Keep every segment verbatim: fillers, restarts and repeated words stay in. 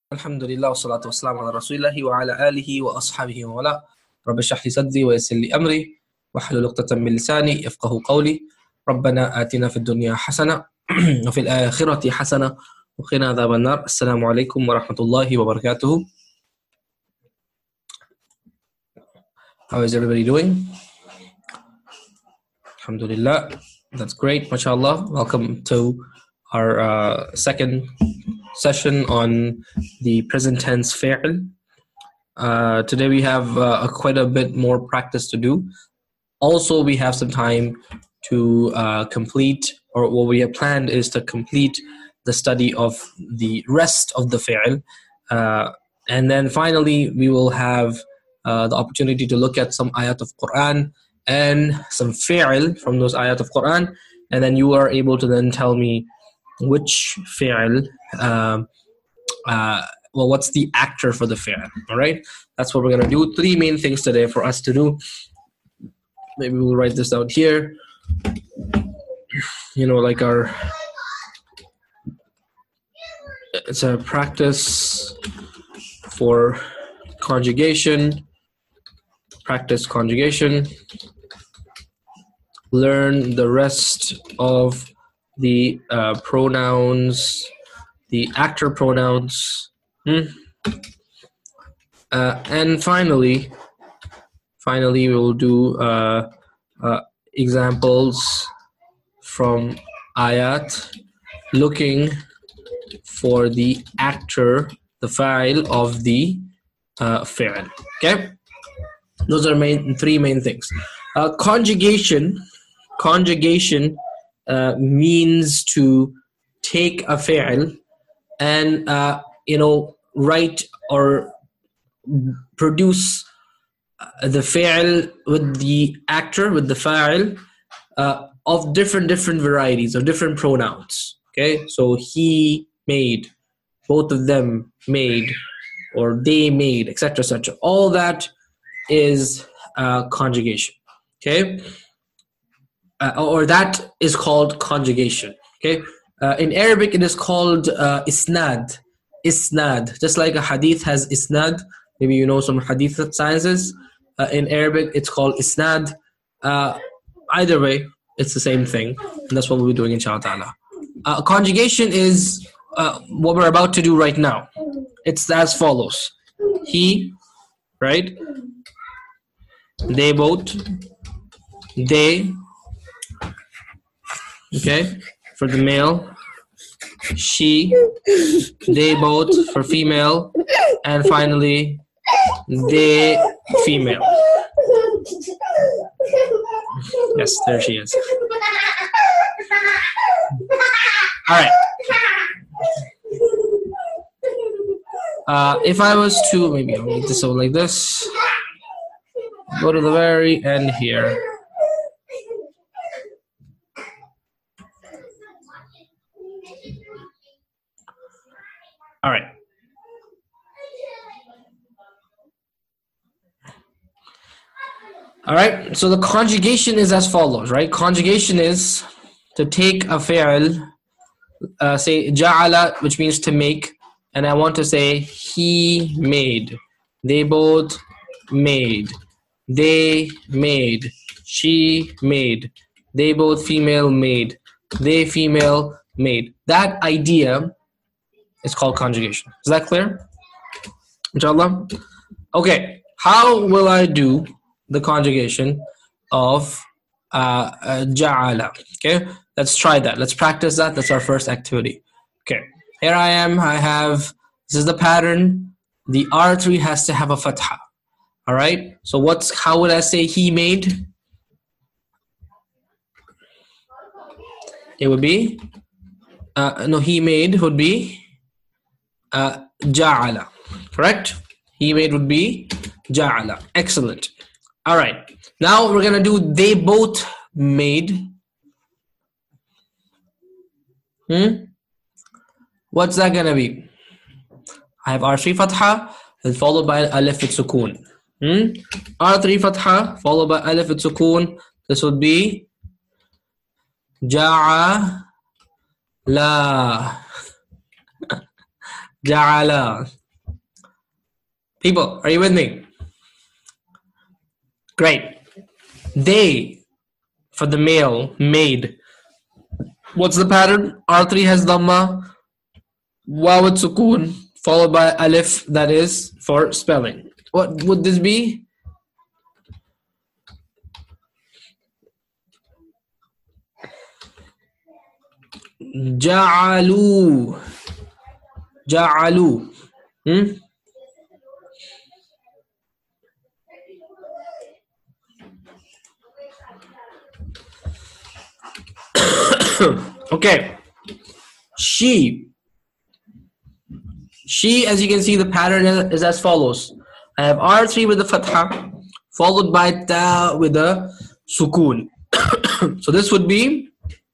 Alhamdulillah wassalatu wassalamu ala rasulillahi wa ala alihi wa ashabihi wa wala. Rabbi shrah li sadri wa yassir li amri wahlul 'uqdatam min lisani yafqahu qawli. Rabbana atina fid dunya hasana wa fil akhirati hasana wa qina adhaban nar. Assalamu alaikum wa rahmatullahi wa barakatuh. How is everybody doing? Alhamdulillah. That's great, mashallah. Welcome to our uh, second session on the present tense fi'l. Uh, today we have uh, a quite a bit more practice to do. Also, we have some time to uh, complete, or what we have planned is to complete the study of the rest of the fi'l. Uh, and then finally, we will have uh, the opportunity to look at some ayat of Quran and some fi'l from those ayat of Quran. And then you are able to then tell me which fi'l, uh, uh, well, what's the actor for the fi'l, all right? That's what we're going to do. Three main things today for us to do. Maybe we'll write this out here. You know, like our, it's a practice for conjugation, practice conjugation, learn the rest of the uh, pronouns, the actor pronouns, hmm? uh, and finally, finally we will do uh, uh, examples from ayat, looking for the actor, the fa'il of the uh, fi'l. Okay, those are main three main things. Uh, conjugation, conjugation. Uh, means to take a fi'l and uh, you know, write or produce the fi'l with the actor, with the fa'il uh, of different different varieties of different pronouns. Okay, so he made, both of them made, or they made, etc, etc. All that is uh, conjugation. Okay. Uh, or that is called conjugation. Okay, uh, in Arabic it is called uh, isnad. Isnad, just like a hadith has isnad. Maybe you know some hadith sciences. Uh, in Arabic it's called isnad. Uh, either way, it's the same thing, and that's what we'll be doing inshallah ta'ala. Uh, conjugation is uh, what we're about to do right now. It's as follows: he, right? They both. They. Okay, for the male, she, they both for female, and finally, they female. Yes, there she is. All right. Uh, if I was to, maybe I'll make this out like this. Go to the very end here. All right. All right. So the conjugation is as follows, right? Conjugation is to take a fi'l, uh, say ja'ala, which means to make, and I want to say he made, they both made, they made, she made, they both female made, they female made. That idea is called conjugation. Is that clear? Inshallah. Okay. How will I do the conjugation of uh, uh, ja'ala? Okay. Let's try that. Let's practice that. That's our first activity. Okay. Here I am. I have, this is the pattern. The R three has to have a fatha. All right. So what's, how would I say he made? It would be, uh, no, he made would be Uh, ja'ala, correct? He made would be ja'ala. Excellent. All right. Now we're gonna do they both made. Hmm. What's that gonna be? I have R three fatha and followed by alif with sukoon. Hmm. R three fatha followed by alif with sukoon. This would be ja'ala. Ja'ala. People, are you with me? Great. They, for the male, made. What's the pattern? R three has dhamma, waw with sukoon, followed by alif, that is for spelling. What would this be? Ja'alu. Ja'alu. Hmm? Okay. She. She, as you can see, the pattern is as follows. I have R three with the fatha, followed by ta with the sukoon. So this would be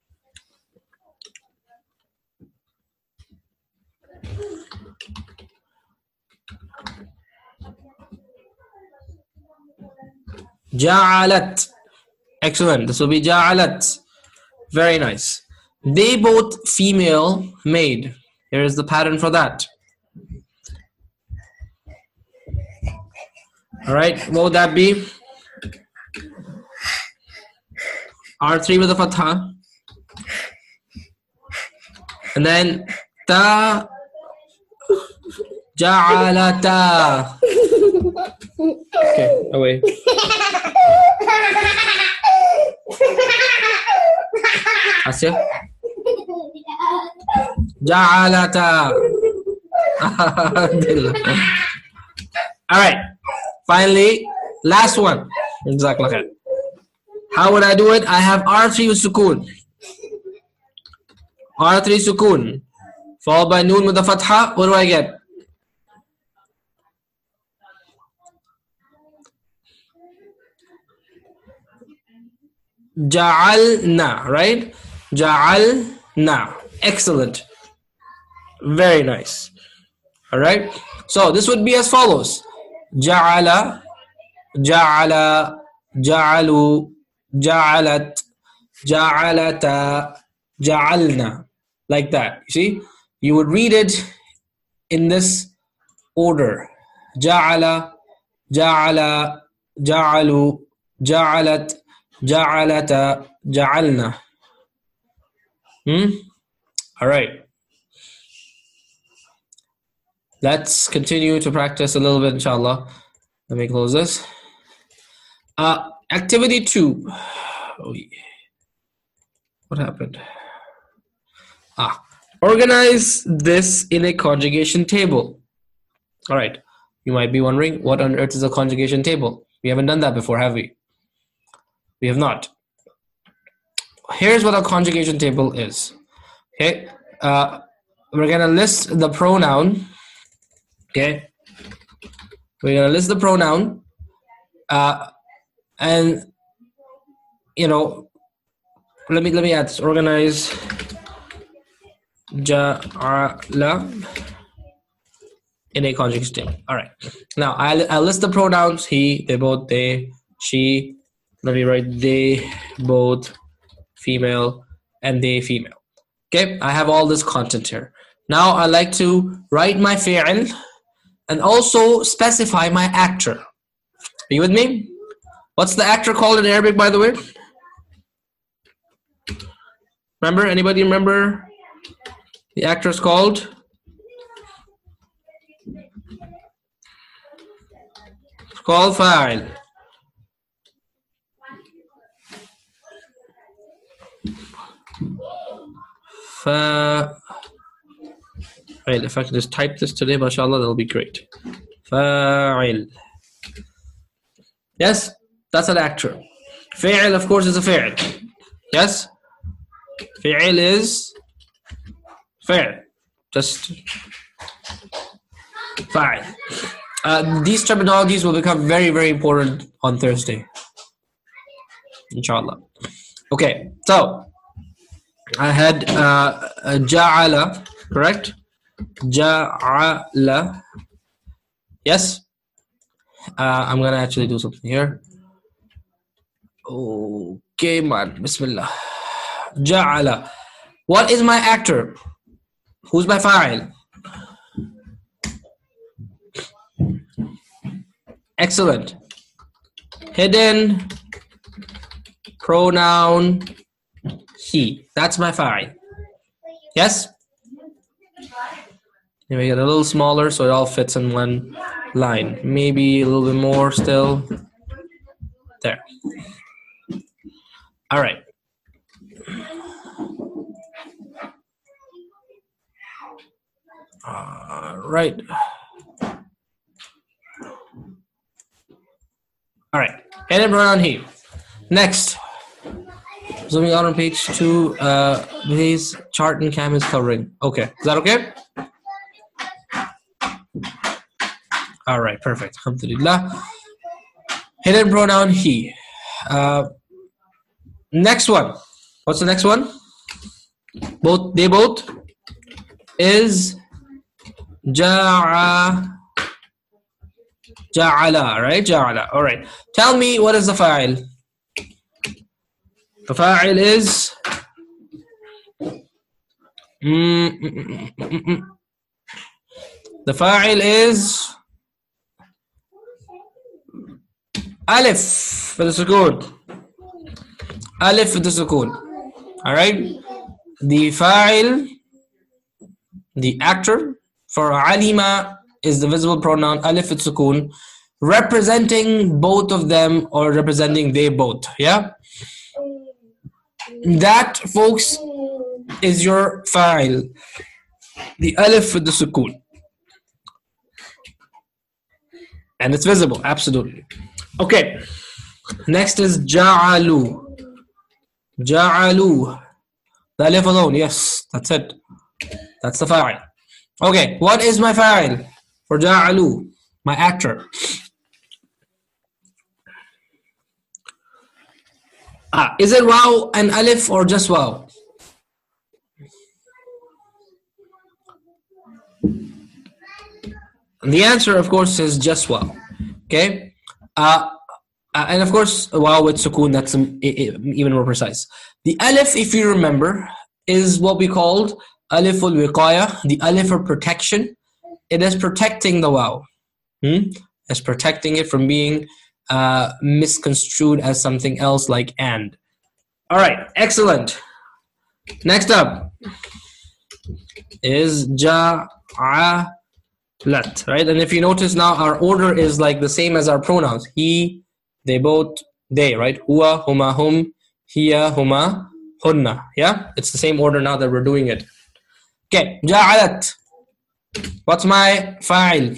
ja'alat. Excellent. This will be ja'alat. Very nice. They both female made. Here is the pattern for that. All right. What would that be? R three with the fatha. And then ta ja'alata. Okay, away. Asya? Ja'alata. All right. Finally, last one. Jazakallah khair. How would I do it? I have R three with sukoon. R three sukoon. Followed by noon with the fatha. What do I get? Ja'alna, right? Ja'alna. Excellent. Very nice. All right. So this would be as follows. Ja'ala, ja'ala, ja'alu, ja'alat, ja'alata, ja'alna. Like that. You see? You would read it in this order. Ja'ala, ja'ala, ja'alu, ja'alat, ja'alata, ja'alna. Hmm? All right. Let's continue to practice a little bit, inshallah. Let me close this. Uh, activity two. Oh, yeah. What happened? Ah, organize this in a conjugation table. All right. You might be wondering, what on earth is a conjugation table? We haven't done that before, have we? We have not. Here's what a conjugation table is. Okay. Uh, we're going to list the pronoun. Okay. We're going to list the pronoun. Uh, and, you know, let me, let me add this. Organize ja'ala in a conjugation table. All right. Now, I'll, I'll list the pronouns. He, they, both, they, she. Let me write they, both, female, and they, female. Okay, I have all this content here. Now I like to write my fi'l and also specify my actor. Are you with me? What's the actor called in Arabic, by the way? Remember? Anybody remember? The actor is called? It's called fa'il. Fa'il. If I can just type this today, mashallah, that'll be great. Fa'il. Yes, that's an actor. Fa'il, of course, is a fa'il. Yes? Fa'il is fa'il. Just fa'il. Uh, these terminologies will become very, very important on Thursday. Inshallah. Okay, so I had uh, ja'ala, correct? Ja'ala. Yes? Uh, I'm gonna actually do something here. Okay, man. Bismillah. Ja'ala. What is my actor? Who's my fa'il? Excellent. Hidden pronoun he. That's my fa'il. Yes? You make it a little smaller so it all fits in one line. Maybe a little bit more still. There. All right. All right. All right. Hidden pronoun he. Next. Zooming out on page two. Uh, his chart and cam is covering. Okay. Is that okay? All right. Perfect. Alhamdulillah. Hidden pronoun he. Uh, next one. What's the next one? Both. They both is ja'a. Ja'ala, right? Ja'ala. All right. Tell me what is the fa'il? The fa'il is mm, mm, mm, mm, mm. the fa'il is alif with the sukoon. Alif with the sukoon. All right. The fa'il, the actor for alima is the visible pronoun alif with sukoon, representing both of them or representing they both. Yeah. That, folks, is your fa'il. The alif with the sukoon. And it's visible, absolutely. Okay. Next is ja'alu. Ja'alu. The alif alone, yes, that's it. That's the fa'il. Okay, what is my fa'il for ja'alu? My actor. Ah, is it waw and alif or just waw? The answer, of course, is just waw. Okay, uh, uh, and of course, waw with sukoon. That's um, even more precise. The alif, if you remember, is what we called aliful wiqaya. The alif for protection. It is protecting the waw. Hmm? It's protecting it from being uh, misconstrued as something else like and. All right, excellent. Next up is ja'alat, right? And if you notice now, our order is like the same as our pronouns. He, they both, they, right? Huwa, huma, hum, hiya, huma, hunna. Yeah, it's the same order now that we're doing it. Okay, ja'alat. What's my fa'il?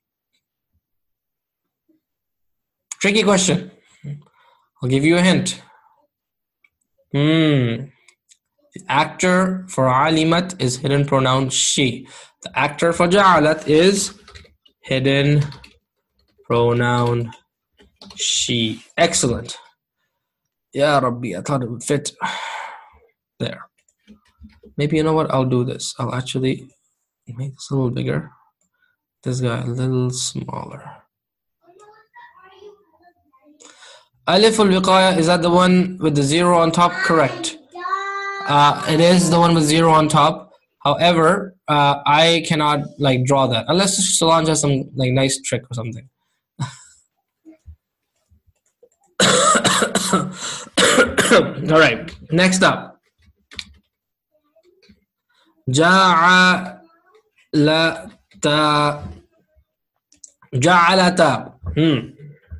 Tricky question. I'll give you a hint. Hmm. The actor for alimat is hidden pronoun she. The actor for ja'alat is hidden pronoun she. Excellent. Ya Rabbi, I thought it would fit there. Maybe you know what? I'll do this. I'll actually make this a little bigger. This guy a little smaller. Alif al-wiqaya, is that the one with the zero on top? Correct. Uh, it is the one with zero on top. However, uh, I cannot like draw that unless Solange has some like nice trick or something. All right. Next up, ja'alata. Ja'alata. Hmm.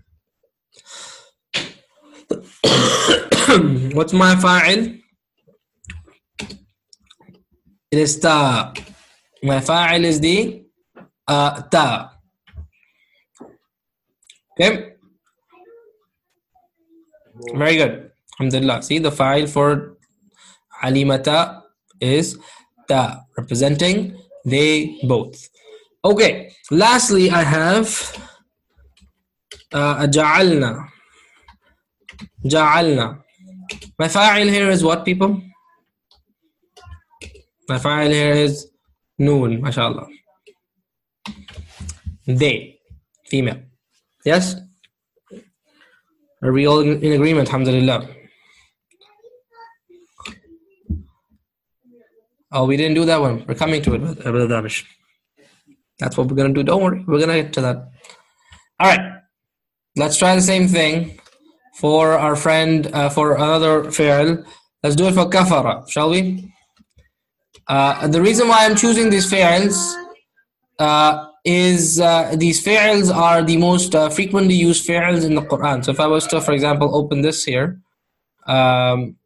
What's my fa'il? It is ta. My fa'il is the uh, ta. Okay. Very good. Alhamdulillah. See, the fa'il for alimata is ta, representing they both. Okay. Lastly, I have uh, ja'alna. Ja'alna. My fa'il here is what, people? My fa'il here is noon, mashallah. They, female. Yes? Are we all in agreement? Alhamdulillah. Oh, we didn't do that one. We're coming to it, Brother Damish. That's what we're going to do. Don't worry. We're going to get to that. All right. let's try the same thing for our friend, uh, for another fi'l. Let's do it for kafara, shall we? Uh, the reason why I'm choosing these fi'ls uh, is uh, these fi'ls are the most uh, frequently used fi'ls in the Quran. So if I was to, for example, open this here, um,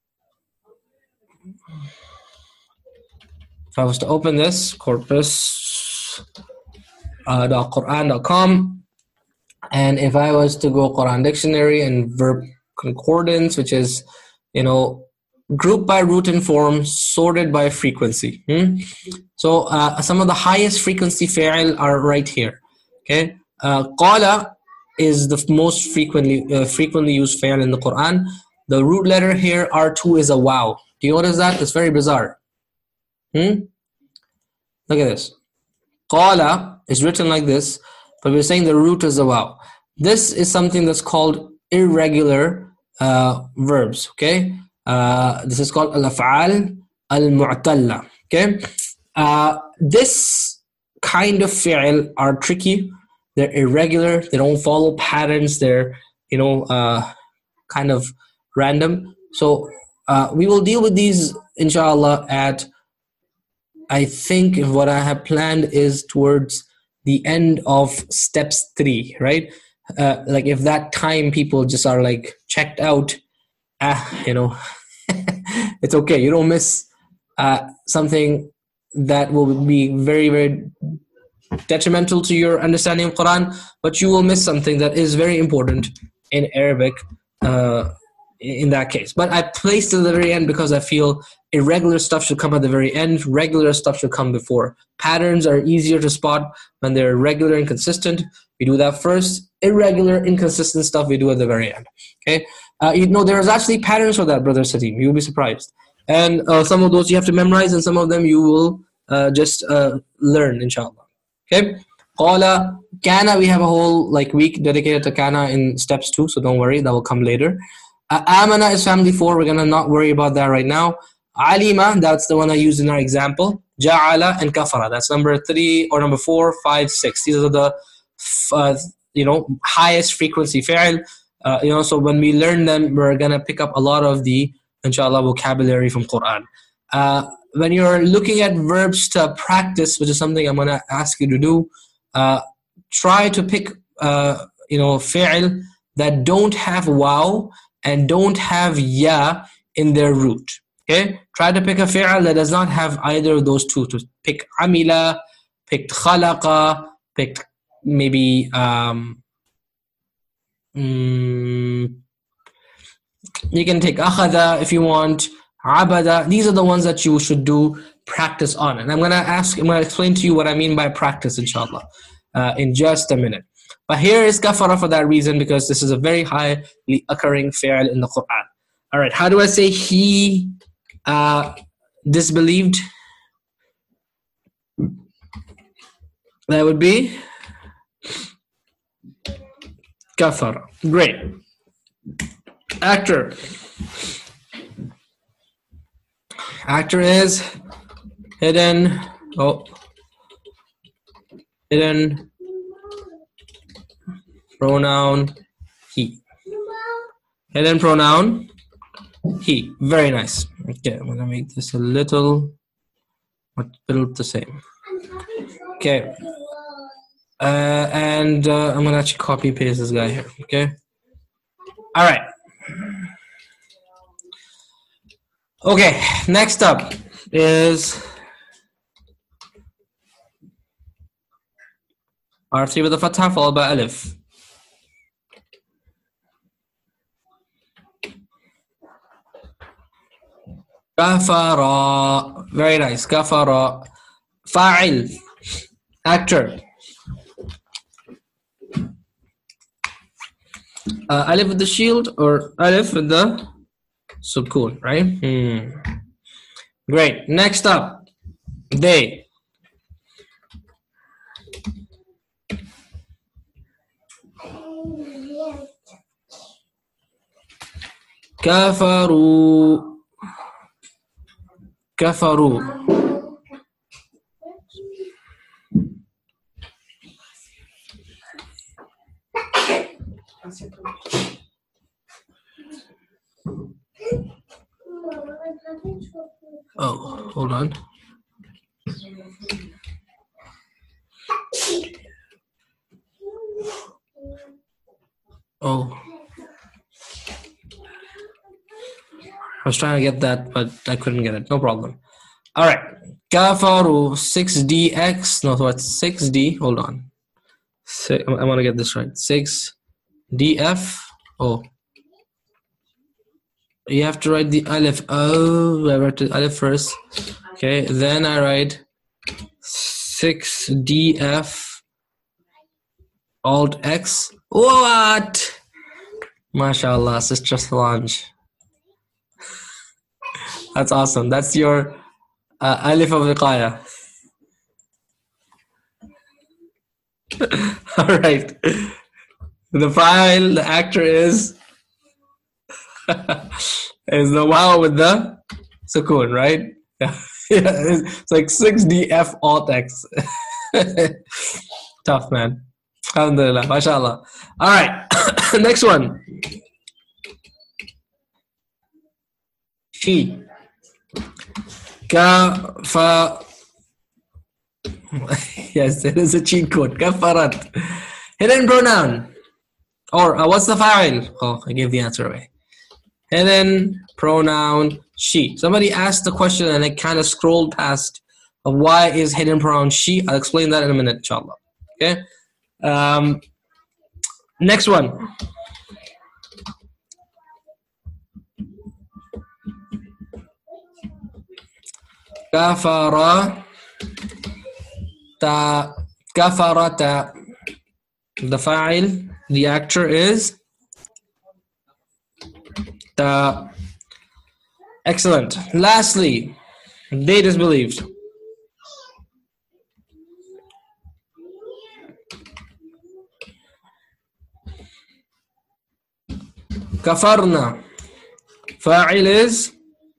if I was to open this, corpus dot quran dot com, and if I was to go Quran dictionary and verb concordance, which is, you know, group by root and form, sorted by frequency. Hmm? So uh, some of the highest frequency fi'l are right here. Okay, uh, qala is the most frequently uh, frequently used fi'l in the Quran. The root letter here, R two, is a wow. Do you notice that? It's very bizarre. Hmm? Look at this. Qala is written like this, but we're saying the root is a wow. This is something that's called irregular uh, verbs. Okay, uh, this is called al-af'al al-mu'talla. Okay, uh, this kind of fi'l are tricky. They're irregular. They don't follow patterns. They're, you know, uh, kind of random. So uh, we will deal with these, inshallah, at, I think what I have planned is towards the end of steps three, right? Uh, like if that time people just are like checked out, ah, you know, it's okay. You don't miss uh, something that will be very, very detrimental to your understanding of Quran, but you will miss something that is very important in Arabic uh, in that case. But I placed it at the very end because I feel irregular stuff should come at the very end, regular stuff should come before. Patterns are easier to spot when they're regular and consistent. We do that first. Irregular, inconsistent stuff we do at the very end. Okay, uh, you know, there's actually patterns for that, brother Sadim. You'll be surprised. And uh, some of those you have to memorize, and some of them you will uh, just uh, learn, inshallah. Okay, qala, kana, we have a whole like week dedicated to kana in steps two, so don't worry, that will come later. Uh, amana is family four, we're gonna not worry about that right now. Alima, that's the one I used in our example. Ja'ala and kafara, that's number three or number four, five, six. These are the uh, you know, highest frequency fi'l. Uh, you know, so when we learn them, we're gonna pick up a lot of the, inshallah, vocabulary from Quran. Uh, when you're looking at verbs to practice, which is something I'm going to ask you to do, uh, try to pick, uh, you know, fi'l that don't have waw and don't have ya in their root. Okay? Try to pick a fi'l that does not have either of those two. To pick amila, pick khalaqa, pick maybe, um, mm, you can take akhadha if you want, abada. These are the ones that you should do practice on. And I'm going to ask, I'm going to explain to you what I mean by practice, inshallah, uh, in just a minute. But here is kafara for that reason, because this is a very highly occurring fi'l in the Quran. All right, how do I say he uh, disbelieved? That would be kafara. Great. Actor. Actor is hidden. Oh, hidden pronoun he. Hidden pronoun he. Very nice. Okay, I'm gonna make this a little, a little the same. Okay, uh, and uh, I'm gonna actually copy paste this guy here. Okay. All right. Okay, next up is R three with a fatha followed by alif. Kafara. Very nice. Kafara. Fa'il. Actor. Uh, alif with the shield or alif with the sukoon, right? Hmm. Great. Next up, they. Kafaru. Kafaru. hold on. Oh, I was trying to get that, but I couldn't get it. No problem. All right. Kafaru six D X. No, what's six D? Hold on. Six, I want to get this right. six D F. Oh. You have to write the alif. Oh, I wrote the alif first. Okay. Then I write six D F alt X. What? MashaAllah, Sister Solange. That's awesome. That's your uh, alif of wiqaya. All right. The file, the actor is is the wow with the sukoon, right? Yeah. It's like six D F alt X. Tough, man. Alhamdulillah, mashallah. All right. Next one. She. Ka fa. Yes, there is a cheat code. Kafarat. Hidden pronoun. Or uh, what's the fa'il? Oh, I gave the answer away. Hidden pronoun she. Somebody asked the question and I kind of scrolled past of why is hidden pronoun she. I'll explain that in a minute, inshallah. Okay. Um, next one. Kafara ta kafarata. The fa'il, the actor is ta. Excellent. Lastly, they disbelieved. Kafarna. Fa'il is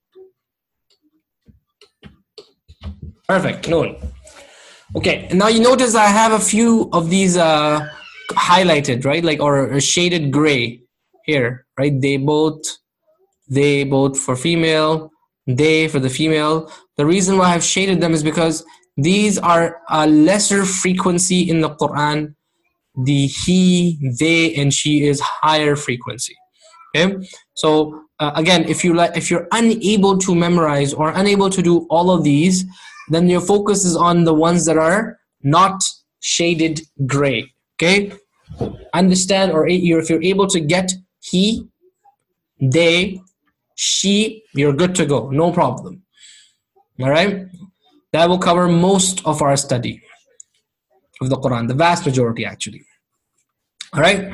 perfect. Noon. Okay. Now you notice I have a few of these uh, highlighted, right? Like or shaded gray here, right? They both, they both for female, they for the female. The reason why I've shaded them is because these are a lesser frequency in the Quran. The he, they, and she is higher frequency. Okay, so uh, again, if you like, if you're unable to memorize or unable to do all of these, then your focus is on the ones that are not shaded gray. Okay, understand, or if you're able to get he, they, she, you're good to go, no problem. All right, that will cover most of our study of the Quran, the vast majority actually. All right.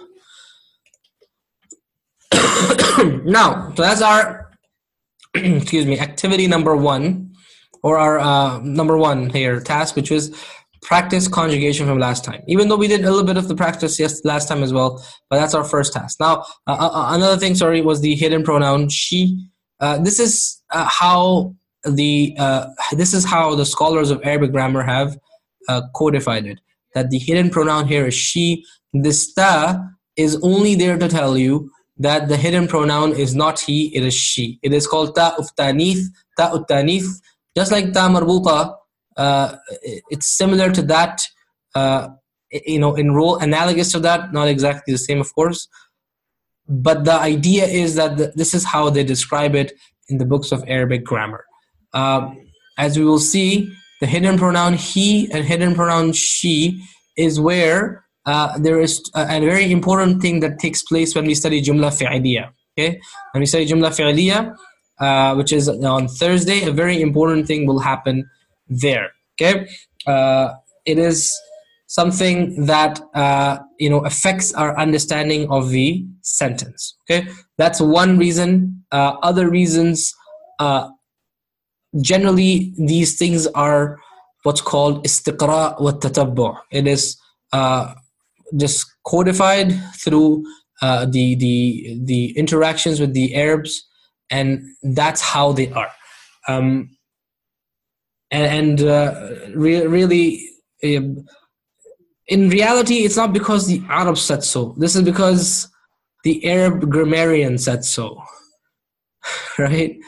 Now, so that's our excuse me, activity number one, or our uh, number one here task, which was practice conjugation from last time. Even though we did a little bit of the practice yes last time as well, but that's our first task. Now, uh, uh, another thing, sorry, was the hidden pronoun she. Uh, this is uh, how the uh, this is how the scholars of Arabic grammar have uh, codified it. That the hidden pronoun here is she. This ta is only there to tell you that the hidden pronoun is not he, it is she. It is called ta uf tanith, ta ut tanith. Just like ta marbuta, uh, it's similar to that, uh, you know, in role, analogous to that, not exactly the same, of course. But the idea is that the, this is how they describe it in the books of Arabic grammar. Um, as we will see, the hidden pronoun he and hidden pronoun she is where uh, there is a, a very important thing that takes place when we study Jumla Fi'aliyah. Okay, when we study Jumla Fi'aliyah, uh, which is on Thursday, a very important thing will happen there. Okay, uh, it is something that uh, you know affects our understanding of the sentence. Okay, that's one reason. Uh, other reasons, uh, generally, these things are what's called istiqra wa tatabbu'. It is uh, just codified through uh, the the the interactions with the Arabs, and that's how they are. Um, and and uh, re- really, uh, in reality, it's not because the Arabs said so. This is because the Arab grammarian said so, right?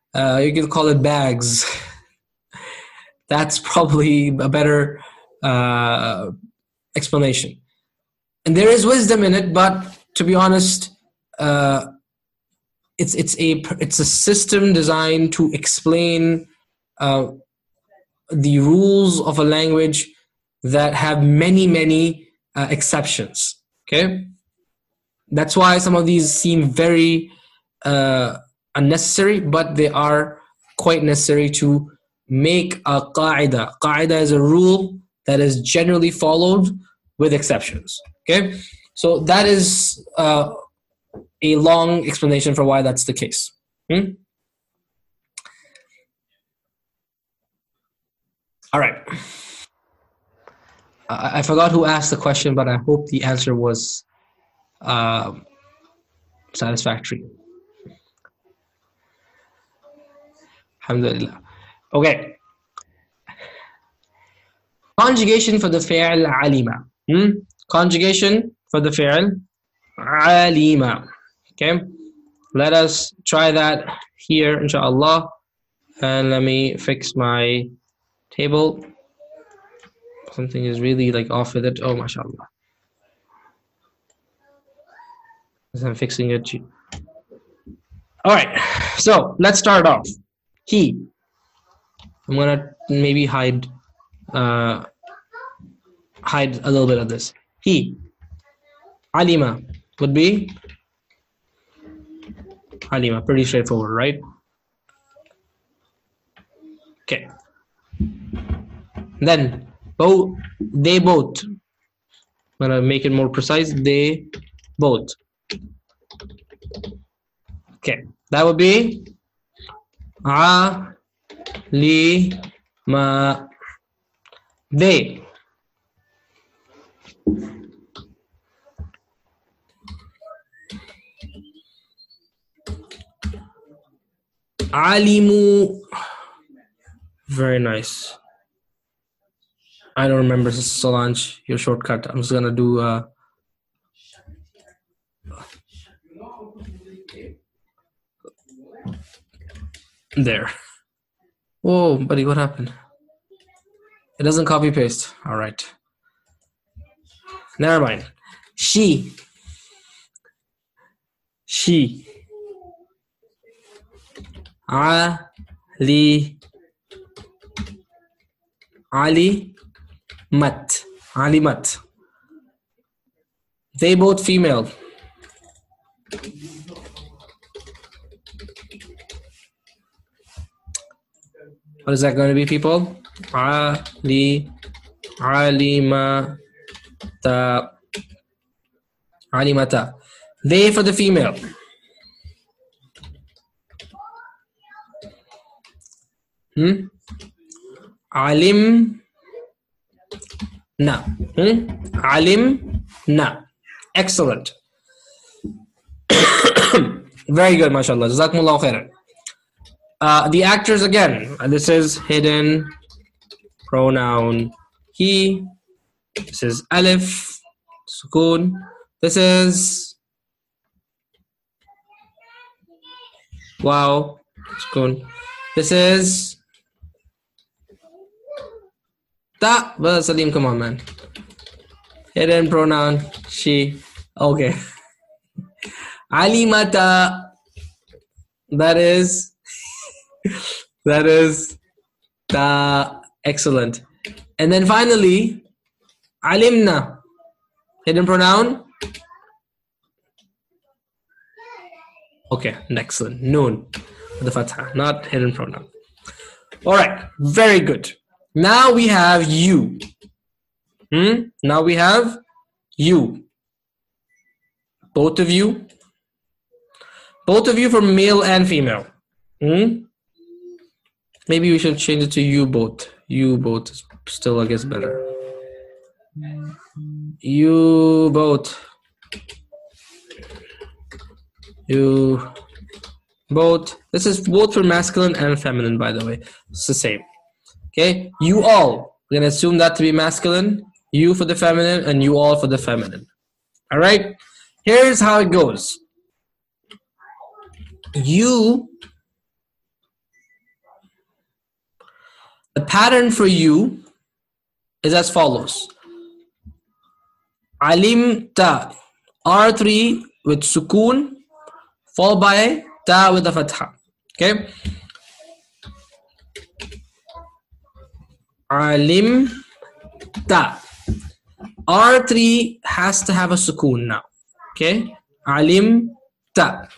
Uh, you could call it bags. That's probably a better uh, explanation. And there is wisdom in it, but to be honest, uh, it's it's a it's a system designed to explain uh, the rules of a language that have many many uh, exceptions. Okay, that's why some of these seem very uh, unnecessary, but they are quite necessary to make a qaida. Qaida is a rule that is generally followed with exceptions. Okay, so that is uh, a long explanation for why that's the case. Hmm? All right. I, I forgot who asked the question, but I hope the answer was uh, satisfactory. Alhamdulillah. Okay. Conjugation for the fi'l alima. Hmm? Conjugation for the fi'l alima. Okay. Let us try that here, inshallah. And let me fix my table. Something is really like off with it. Oh, mashallah. As I'm fixing it. All right. So let's start off. He. I'm gonna maybe hide uh, hide a little bit of this. He. Alima would be Alima. Pretty straightforward, right? Okay. Then both they both. I'm gonna make it more precise. They both. Okay, that would be A li ma. They. Alimu. Very nice. I don't remember Solange, your shortcut. I'm just gonna do uh there. Whoa, buddy, what happened? It doesn't copy paste. All right. Never mind. She. She. Ali. Ali. Mat. Ali Mat. They both female. What is that going to be, people? Ali. Alima. Ta. Alimata. They for the female. Hmm? Alim. Na. Hmm? Alim. Na. Excellent. Very good, mashallah. Jazakumullahu khairan. Uh, the actors again. Uh, this is hidden pronoun he. This is alif, sukoon. This is wow, sukoon. This is ta. Well, Salim, come on, man. Hidden pronoun she. Okay. Alimata. That is. That is ta. Excellent. And then finally, alimna. Hidden pronoun. Okay, excellent. Noon. The fatha, not hidden pronoun. All right, very good. Now we have you. Hmm? Now we have you. Both of you. Both of you for male and female. Hmm? Maybe we should change it to you both. You both is still, I guess, better. You both. You both. This is both for masculine and feminine, by the way. It's the same. Okay? You all. We're going to assume that to be masculine. You for the feminine and you all for the feminine. All right? Here's how it goes. You The pattern for you is as follows. Alimta, R three with sukoon, followed by ta with a fatha. Okay. Alimta. R three has to have a sukoon now. Okay. Alimta.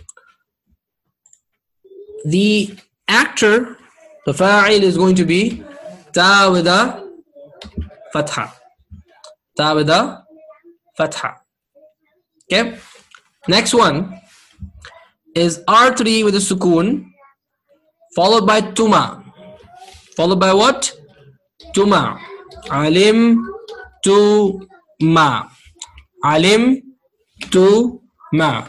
The actor, the fa'il, is going to be ta with a fatha. Ta with a fatha. Okay. Next one is R three with a sukoon, followed by tuma. Followed by what? Tuma. Alim tu ma. Alim tu ma.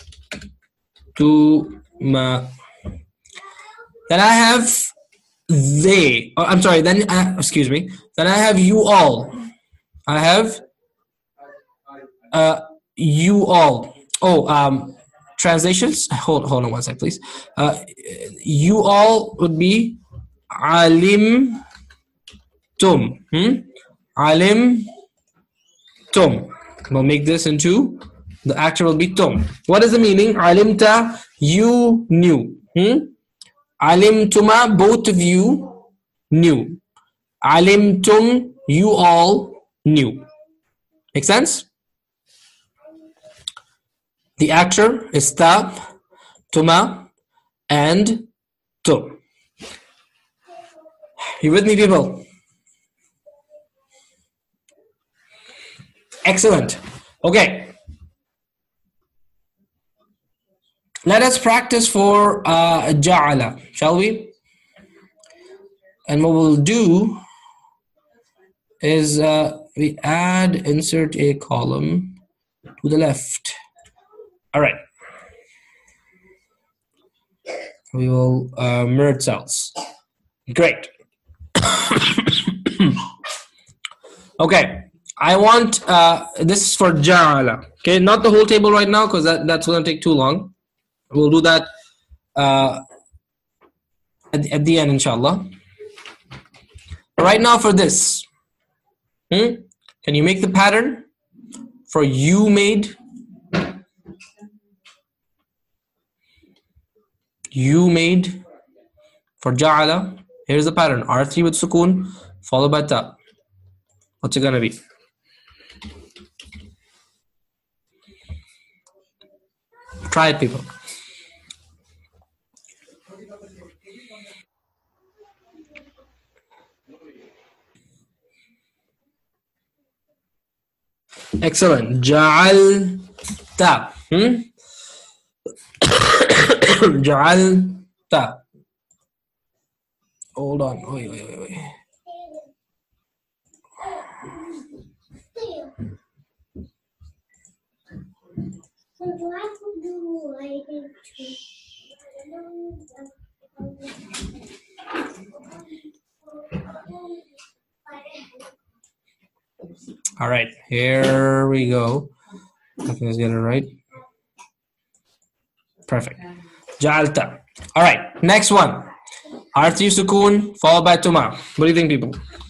Tu ma. Then I have they. Oh, I'm sorry. Then uh, excuse me. Then I have you all. I have uh, you all. Oh, um, translations. Hold, hold on one sec, please. Uh, you all would be alim tum. Hmm? Alim tum. We'll make this into the actor will be tum. What is the meaning? Alimta, you knew. Hmm? Alimtuma, both of you knew. Alimtum, you all knew. Make sense? The actor is ta, tuma, and tum. You with me, people? Excellent. Okay. Let us practice for uh, ja'ala, shall we? And what we'll do is uh, we add, insert a column to the left. All right. We will uh, merge cells. Great. Okay. I want, uh, this is for ja'ala. Okay, not the whole table right now because that, that's going to take too long. We'll do that uh, at, at the end, inshallah. Right now for this, hmm? Can you make the pattern for you made? You made for ja'ala. Here's the pattern. R three with sukoon, followed by ta. What's it going to be? Try it, people. Excellent. Ja'alta. Hmm? Ja'alta. Hold on. Wait, wait, wait, wait. All right, here we go. I think I get it right. Perfect. Ja'alta. All right, next one. R three sukoon followed by tuma. What do you think, people?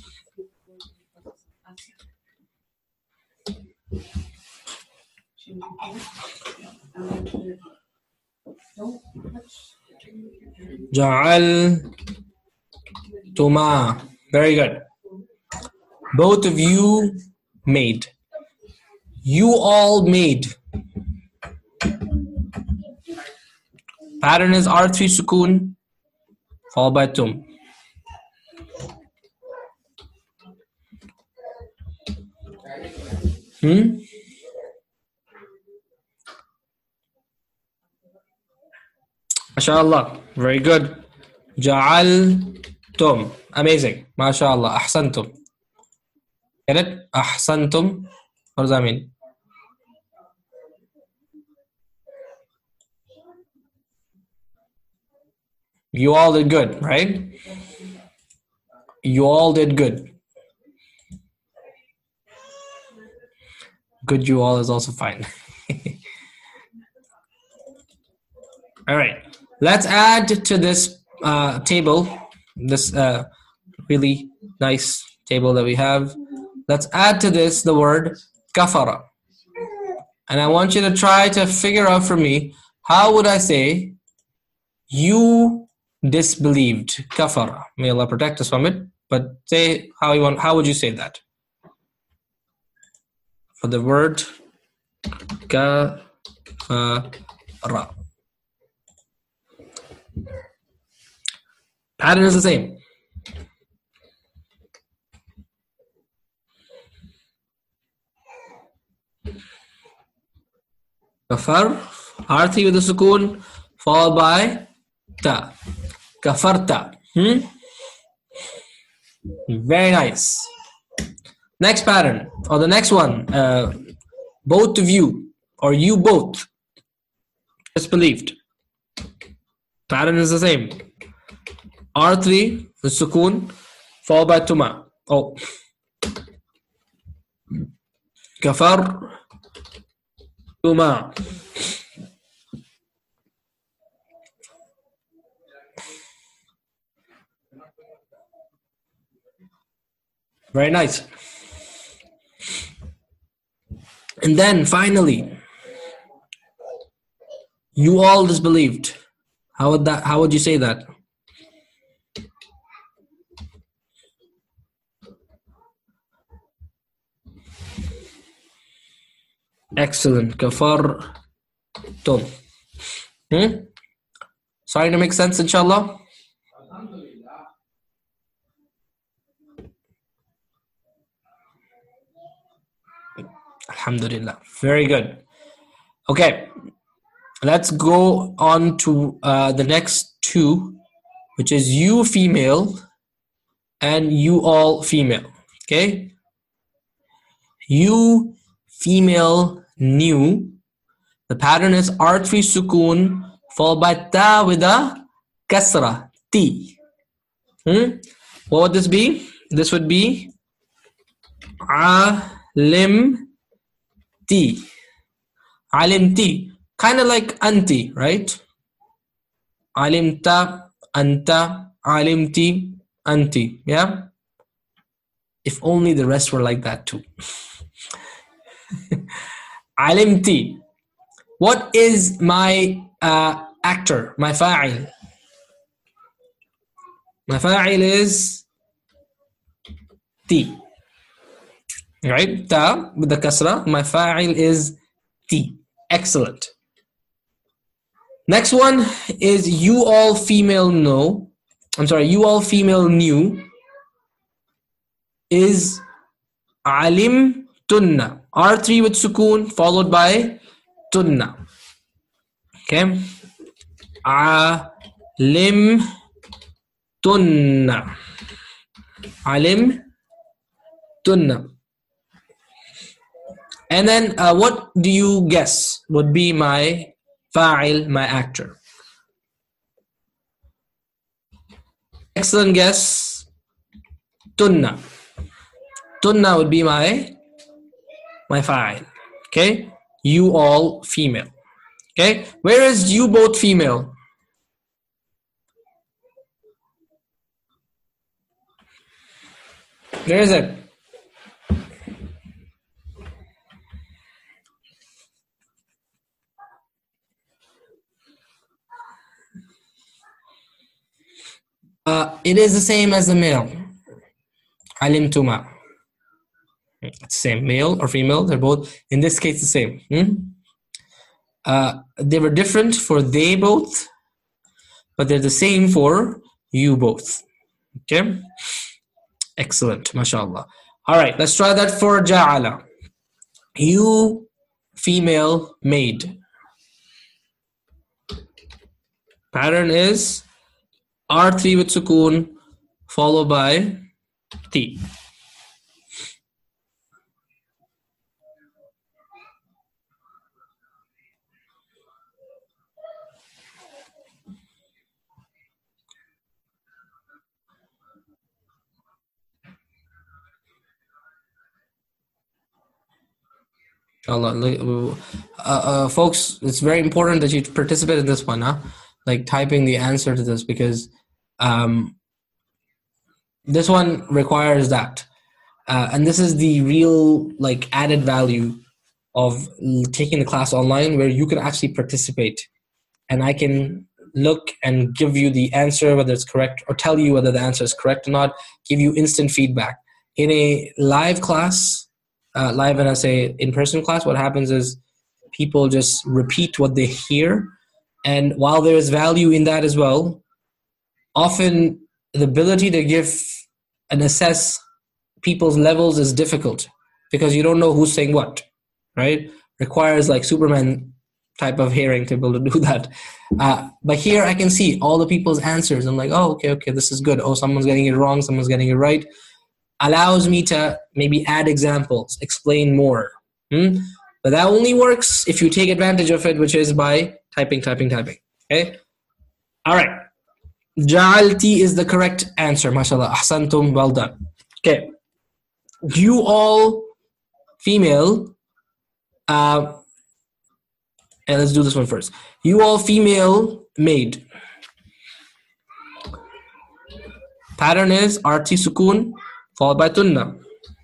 Ja'altuma. Very good. Both of you made. You all made. Pattern is R three sukoon followed by tum. Hmm? MashaAllah. Very good. Ja'altum. Amazing. MashaAllah. Ahsantum. Get it? Ahsantum. What does that mean? You all did good, right? You all did good. Good you all is also fine. All right. Let's add to this uh, table, this uh, really nice table that we have. Let's add to this the word kafara. And I want you to try to figure out for me, how would I say you disbelieved? Kafara. May Allah protect us from it. But say how you want. How would you say that? For the word kafara. Pattern is the same. Kafar, R three with a sukoon, followed by ta. Kafarta. Hmm? Very nice. Next pattern, or the next one, uh, both of you, or you both, disbelieved. Pattern is the same. R three with sukoon, followed by tuma. Oh. Kafar. Tuma. Very nice. And then finally, you all disbelieved. How would that? How would you say that? Excellent. Kafar tum. Hmm? Starting to make sense, inshallah? Alhamdulillah. Very good. Okay. Let's go on to uh, the next two, which is you female and you all female. Okay. You female new. The pattern is R three sukoon followed by ta with a kasra, T. Hmm? What would this be? This would be alim T. Alim T. Kind of like anti, right? Alimta, anta, alimti, anti. Yeah? If only the rest were like that too. Alimti. What is my uh, actor, my fa'il? My fa'il is T. Right? Ta with the kasra. My fa'il is T. Excellent. Next one is you all female know. I'm sorry, you all female new is alim tunna. R three with sukoon followed by tunna. Okay. Alim tunna. Alim tunna. And then uh, what do you guess would be my fa'il, my actor? Excellent guess. Tunna. Tunna would be my my fa'il. Okay. You all female. Okay. Where is you both female? Where is it? Uh, it is the same as the male. Alimtuma. It's same, male or female. They're both, in this case, the same. Hmm? Uh, they were different for they both, but they're the same for you both. Okay? Excellent. MashaAllah. All right, let's try that for ja'ala. You female made. Pattern is R three with sukoon followed by T. Allah, uh, uh, folks, it's very important that you participate in this one, huh? Like typing the answer to this, because um, This one requires that. Uh, and this is the real like added value of taking the class online, where you can actually participate and I can look and give you the answer, whether it's correct, or tell you whether the answer is correct or not, give you instant feedback. In a live class, uh, live and I say in-person class, what happens is people just repeat what they hear. And while there is value in that as well, often the ability to give and assess people's levels is difficult because you don't know who's saying what, right? Requires like Superman type of hearing to be able to do that. Uh, but here I can see all the people's answers. I'm like, oh, okay, okay, this is good. Oh, someone's getting it wrong, someone's getting it right. Allows me to maybe add examples, explain more. Hmm? But that only works if you take advantage of it, which is by typing, typing, typing. Okay? All right. Ja'alti is the correct answer. MashaAllah. Ahsantum. Well done. Okay. You all female, uh, and let's do this one first. You all female maid. Pattern is arti sukun followed by tunna.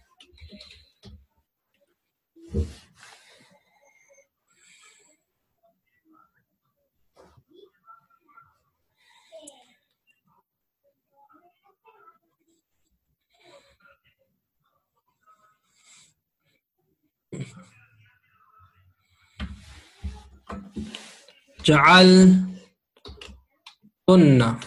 Ja'al tunna.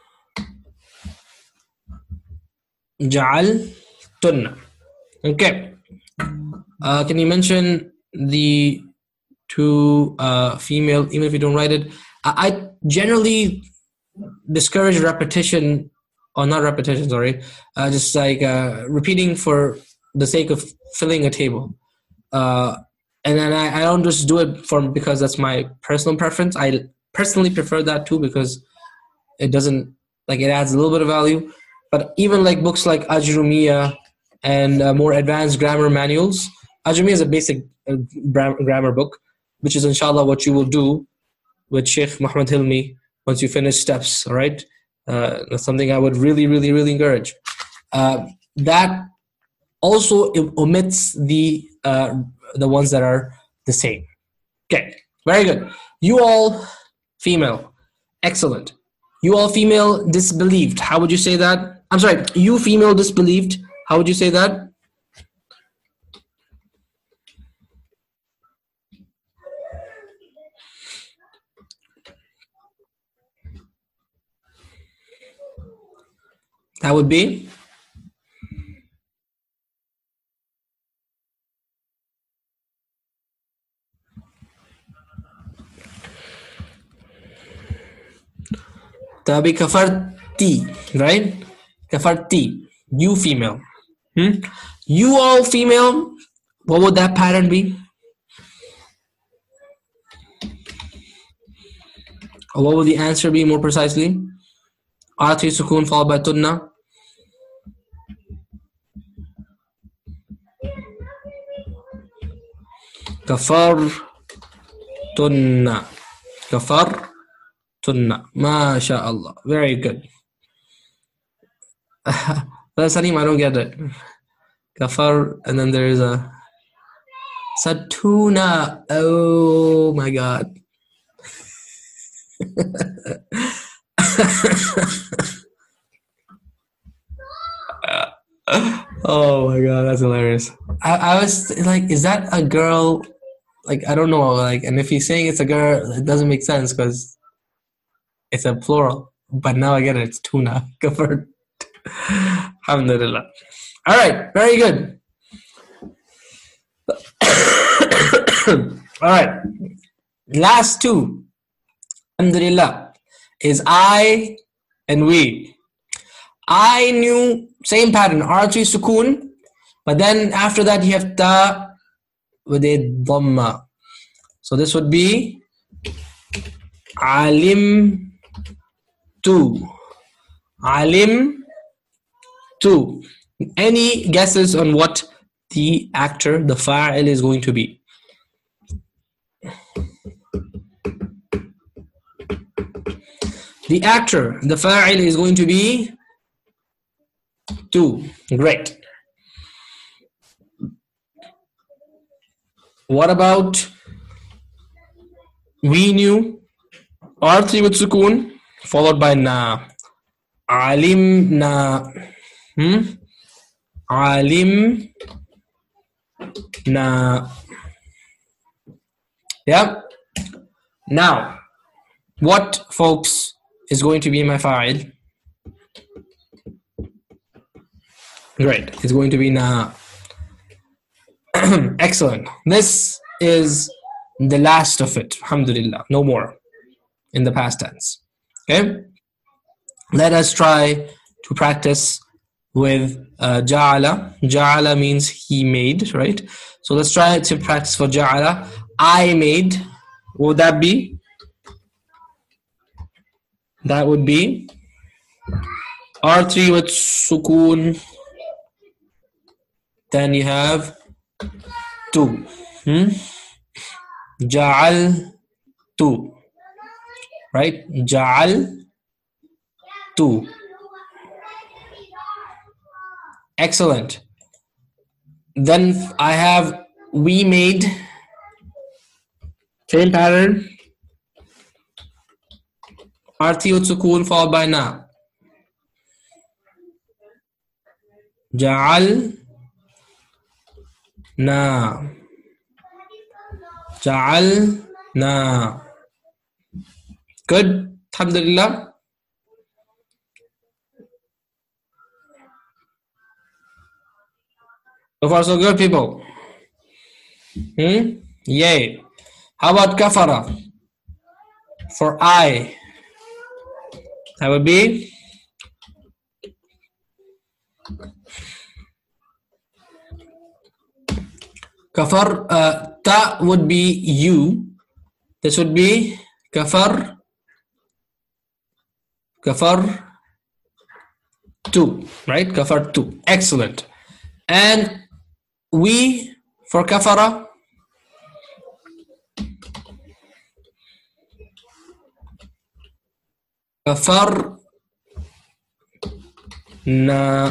Ja'al tunna. Okay. Uh, can you mention the two uh, female, even if you don't write it? I, I generally discourage repetition, or not repetition, sorry, uh, just like uh, repeating for the sake of filling a table. Uh, and then I, I don't just do it for because that's my personal preference. I personally prefer that too because it doesn't, like it adds a little bit of value. But even like books like Ajrumiya and uh, more advanced grammar manuals, Ajrumiya is a basic uh, grammar book, which is inshallah what you will do with Sheikh Muhammad Hilmi once you finish steps, all right? Uh, that's something I would really, really, really encourage. Uh, that also omits the uh, the ones that are the same. Okay, very good. You all female, excellent. You all female disbelieved. How would you say that? I'm sorry, you female disbelieved. How would you say that? That would be? Tabi kafarti, right? Kafarti, you female. Hmm? You all female, what would that pattern be? Or what would the answer be more precisely? Ati sukun followed by tunna. Kafar tunna. Kafar tunna. MashaAllah. Very good. Well, Salim, I don't get it. Kafar, and then there is a Satuna. Oh my god. Oh my god, that's hilarious. I, I was like, is that a girl? Like, I don't know. Like, and if he's saying it's a girl, it doesn't make sense because it's a plural. But now I get it. It's tuna. Covered. Alhamdulillah. All right. Very good. All right. Last two. Alhamdulillah. Is I and we. I knew same pattern. Arti sukun. But then after that you have ta with a dhamma. So this would be alim tu. Alim tu. Any guesses on what the actor, the fa'il, is going to be? The actor, the fa'il, is going to be two. Great. What about we knew? R three with sukoon followed by na. Alim na. Hmm? Alim na. Yeah. Now, what, folks, is going to be my fa'il? Great. It's going to be na. Excellent. This is the last of it. Alhamdulillah. No more in the past tense. Okay. Let us try to practice with uh, ja'ala. Ja'ala means he made, right? So let's try to practice for ja'ala. I made. What would that be? That would be R three with sukoon. Then you have two. Hmm? Ja'al two. Right? Ja'al two. Excellent. Then I have we made. Same pattern. R three with sukoon followed by na. Ja'al na. Ja'al na. Good. Alhamdulillah. So far so good, people. Hmm? Yay. How about kafara? For I. That would be kafar. Uh, ta would be you. This would be kafar. Kafar two. Right? Kafar two. Excellent. And we for kafara. Kafar na.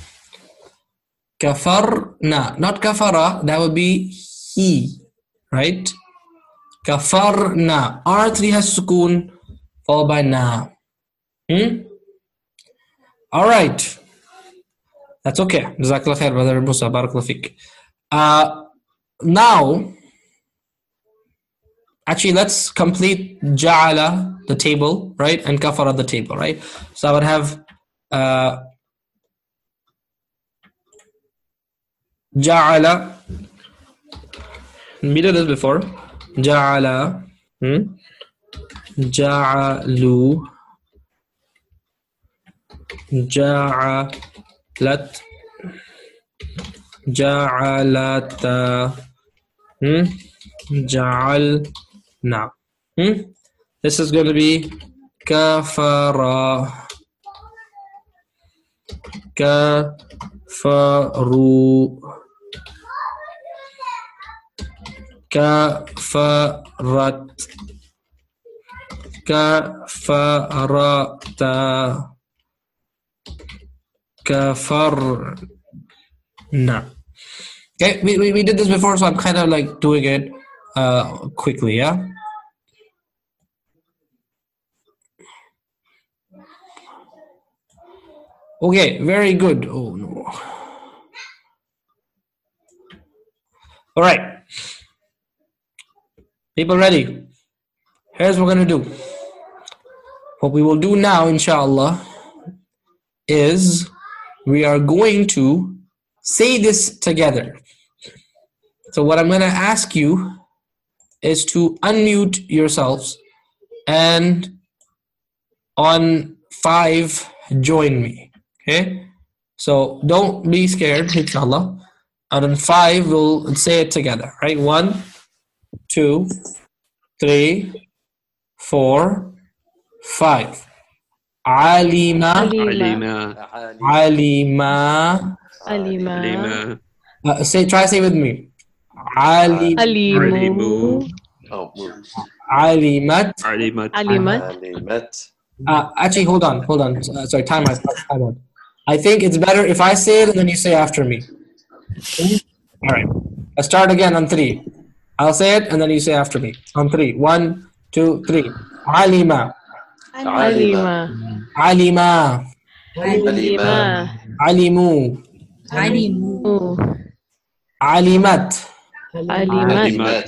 Kafar na. Not kafara. That would be he. Right? Kafar na. R three has sukoon followed by na. Hmm? All right. That's okay. Jazakallah khair, brother Musa. Barakallah fik. Uh, now, actually, let's complete ja'ala, the table, right? And kafara, the table, right? So I would have uh, ja'ala. We did this before. Ja'ala. Hmm? Ja'alu. Ja'alat. Ja'alata. Hmm? Ja'alna. Hmm? This is going to be kafara. Kafaru. Kafarat. Kafarata. Kafarna. Okay, we, we, we did this before, so I'm kind of like doing it uh, quickly, yeah? Okay, very good. Oh, no. All right. People ready? Here's what we're going to do. What we will do now, inshallah, is we are going to say this together. So what I'm going to ask you is to unmute yourselves and on five, join me. Okay? So don't be scared, inshallah. And on five, we'll say it together, right? One, two, three, four, five. Alima. Alima. Alima. Alima. Uh, say, try say with me. Ali. Alimu. Alimat. Alimat. Alimat. Uh, actually, hold on, hold on. Uh, sorry, time out. Time out. I think it's better if I say it and then you say after me. All right. Let's start again on three. I'll say it and then you say after me. On three. One, two, three. Alima. Alima. Alima. Alima. Alimu. Alimu. Alimat. Alimat.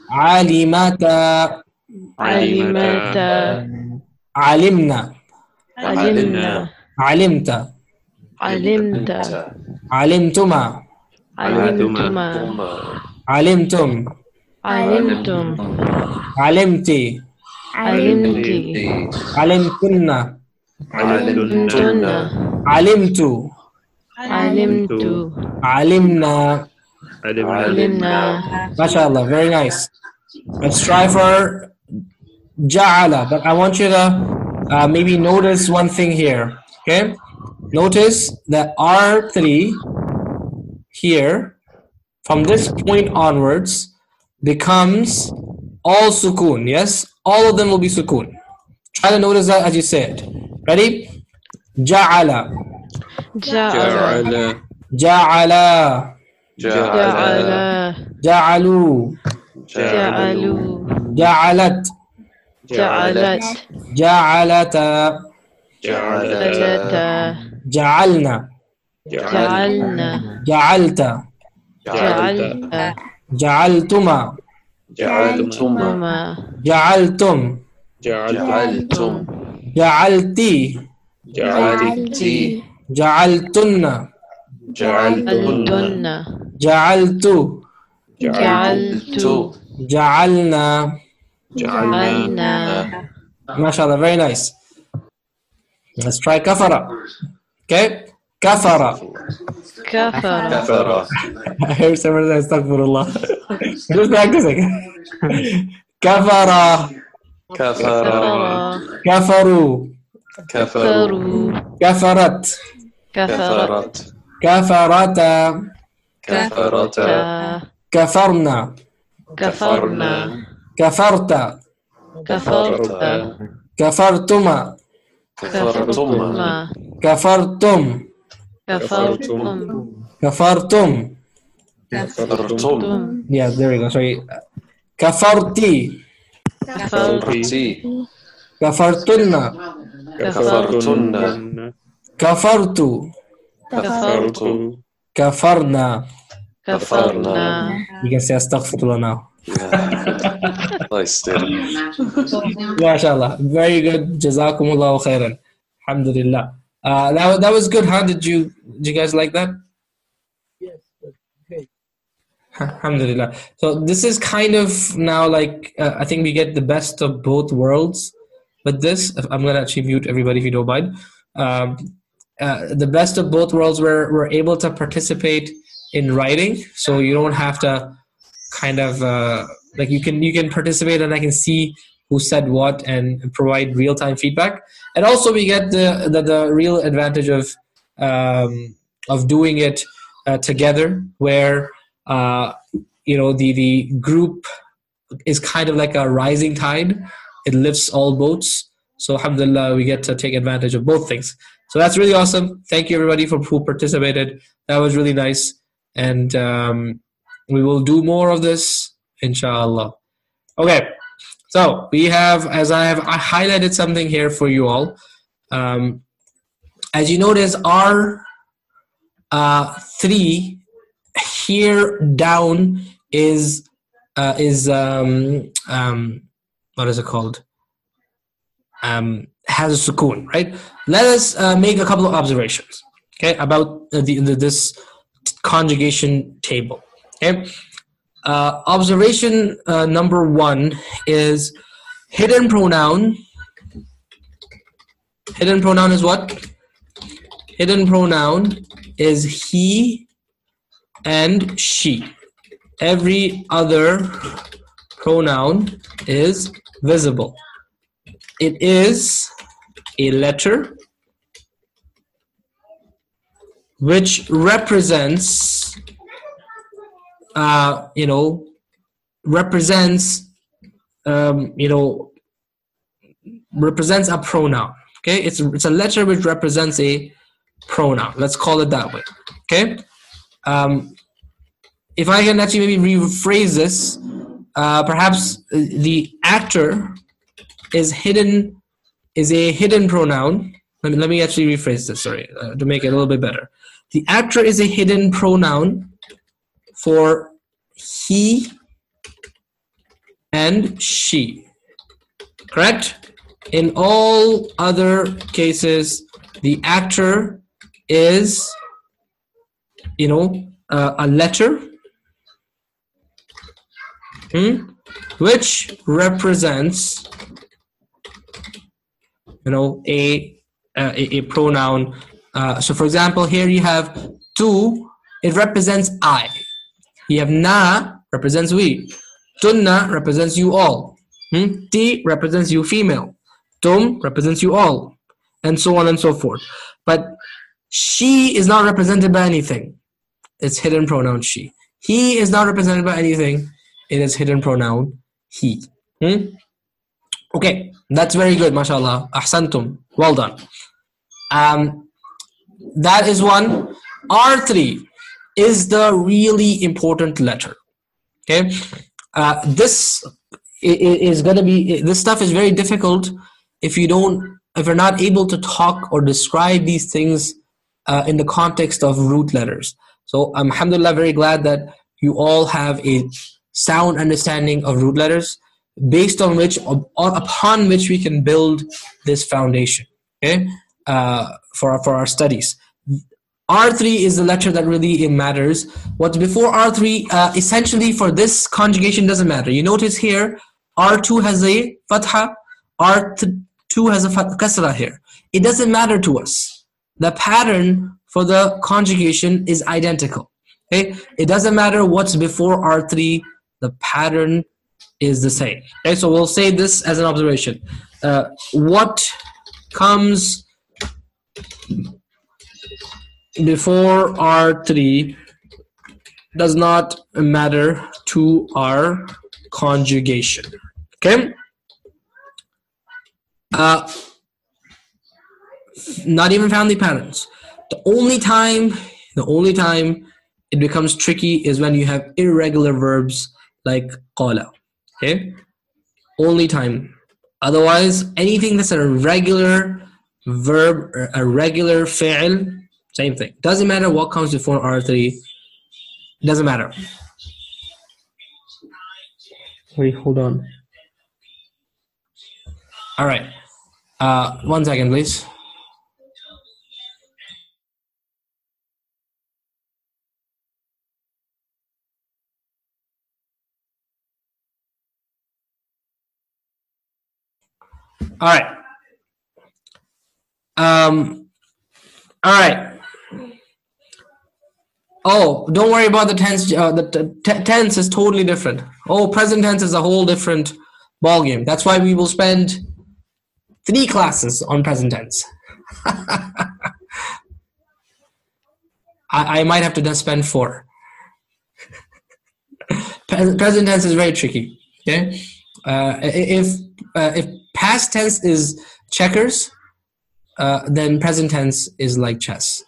Alimata. Alimata. Alimna. Alimna. Alimta. Alimta. Alimtuma. Alimtuma. Alimtum. Alimtum. Alimti. Alimti. Alimtunna. Alimtunna. Alimtu. Alimtu. Alimna. Alimna. MashaAllah, very nice. Let's try for Ja'ala, but I want you to uh, maybe notice one thing here. Okay? Notice that R three here, from this point onwards, becomes all sukoon. Yes? All of them will be sukoon. Try to notice that as you say it. Ready? Ja'ala. Ja'ala. Ja'ala. Ja'ala. Ja'alu. Ja'alu. Ja'alat. Ja'alat. Ja'alata. Ja'alata. Ja'alna. Ja'alna. Ja'alta. Ja'alta. Ja'altuma. Tuma. Ja'altum. Ja'altum. Ja'alti. Ja'alti. Ja'altunna. Ja'altunna. Ja'altu. Ja'altu. Ja'alna. Ja'alna. MashaAllah, very nice. Let's try kafara. Okay? Kafara. Kafara. I heard someone say astaghfirullah. Just practicing. Kafara. Kafara. Kafaru. Kafaru. Kafarat. Kafarat. Kafarata. Kafarata. Kafarna. Kafarna. Kafarta. Kafarta. Kafartuma. Kafartuma. Kafartum. Kafartum. Kafartum. Kafartum. Yeah, there we go. Sorry. Kafarti. Kafarti. Kafartunna. Kafartunna. Kafartu. Kafartu. Kafarna. Kafarna. You can say astaghfirullah now. Nice, dude. MashaAllah. Very good. Jazakumullahu khairan. Alhamdulillah. Uh, that, was- that was good, huh? Did you, did you guys like that? Alhamdulillah. So this is kind of now like, uh, I think we get the best of both worlds with this. I'm going to actually mute everybody if you don't mind. Um, uh, the best of both worlds where we're able to participate in writing. So you don't have to kind of, uh, like you can, you can participate and I can see who said what and provide real-time feedback. And also we get the, the, the real advantage of, um, of doing it uh, together where, Uh, you know, the, the group is kind of like a rising tide. It lifts all boats. So alhamdulillah, we get to take advantage of both things. So that's really awesome. Thank you everybody for who participated. That was really nice. And um, we will do more of this, inshallah. Okay, so we have, as I have I highlighted something here for you all. Um, as you notice, our uh, three here down is uh, is um, um, what is it called? Um, has a sukoon, right? Let us uh, make a couple of observations, okay, about uh, the, the this conjugation table. Okay, uh, observation uh, number one is hidden pronoun. Hidden pronoun is what? Hidden pronoun is he and she. Every other pronoun is visible. It is a letter which represents, uh, you know, represents, um, you know, represents a pronoun. Okay, it's it's a letter which represents a pronoun. Let's call it that way. Okay. Um, if I can actually maybe rephrase this, uh, perhaps the actor is hidden, is a hidden pronoun. Let me, let me actually rephrase this, sorry, uh, to make it a little bit better. The actor is a hidden pronoun for he and she. Correct? In all other cases, the actor is, you know, uh, a letter hmm, which represents, you know, a uh, a, a pronoun. Uh, so, for example, here you have tu. It represents I. You have na represents we. Tunna represents you all. Hmm? Ti represents you female. Tum represents you all, and so on and so forth. But she is not represented by anything. It's hidden pronoun she. He is not represented by anything. It is hidden pronoun he. Hmm? Okay, that's very good, mashallah. Ahsantum. Well done. Um, that is one. R three is the really important letter. Okay, uh, this is going to be, this stuff is very difficult if you don't, if you're not able to talk or describe these things uh, in the context of root letters. So, alhamdulillah, very glad that you all have a sound understanding of root letters, based on which, upon which we can build this foundation. Okay, uh, for for our studies. R three is the letter that really matters. What's before R three, uh, essentially for this conjugation doesn't matter. You notice here, R two has a fatha, R two has a kasra here. It doesn't matter to us. The pattern for the conjugation is identical. Okay, it doesn't matter what's before R three. The pattern is the same. Okay, so we'll say this as an observation. Uh, what comes before R three does not matter to our conjugation. Okay? Uh, not even family patterns. The only time, the only time it becomes tricky is when you have irregular verbs like qala. Okay? Only time. Otherwise, anything that's a regular verb or a regular fi'l, same thing. Doesn't matter what comes before R three. Doesn't matter. Wait, hold on. All right. Uh, one second, please. All right. Um, all right. Oh, don't worry about the tense. Uh, the t- tense is totally different. Oh, present tense is a whole different ballgame. That's why we will spend three classes on present tense. I, I might have to just spend four. Present tense is very tricky. Okay, uh, if uh, if past tense is checkers, uh, then present tense is like chess.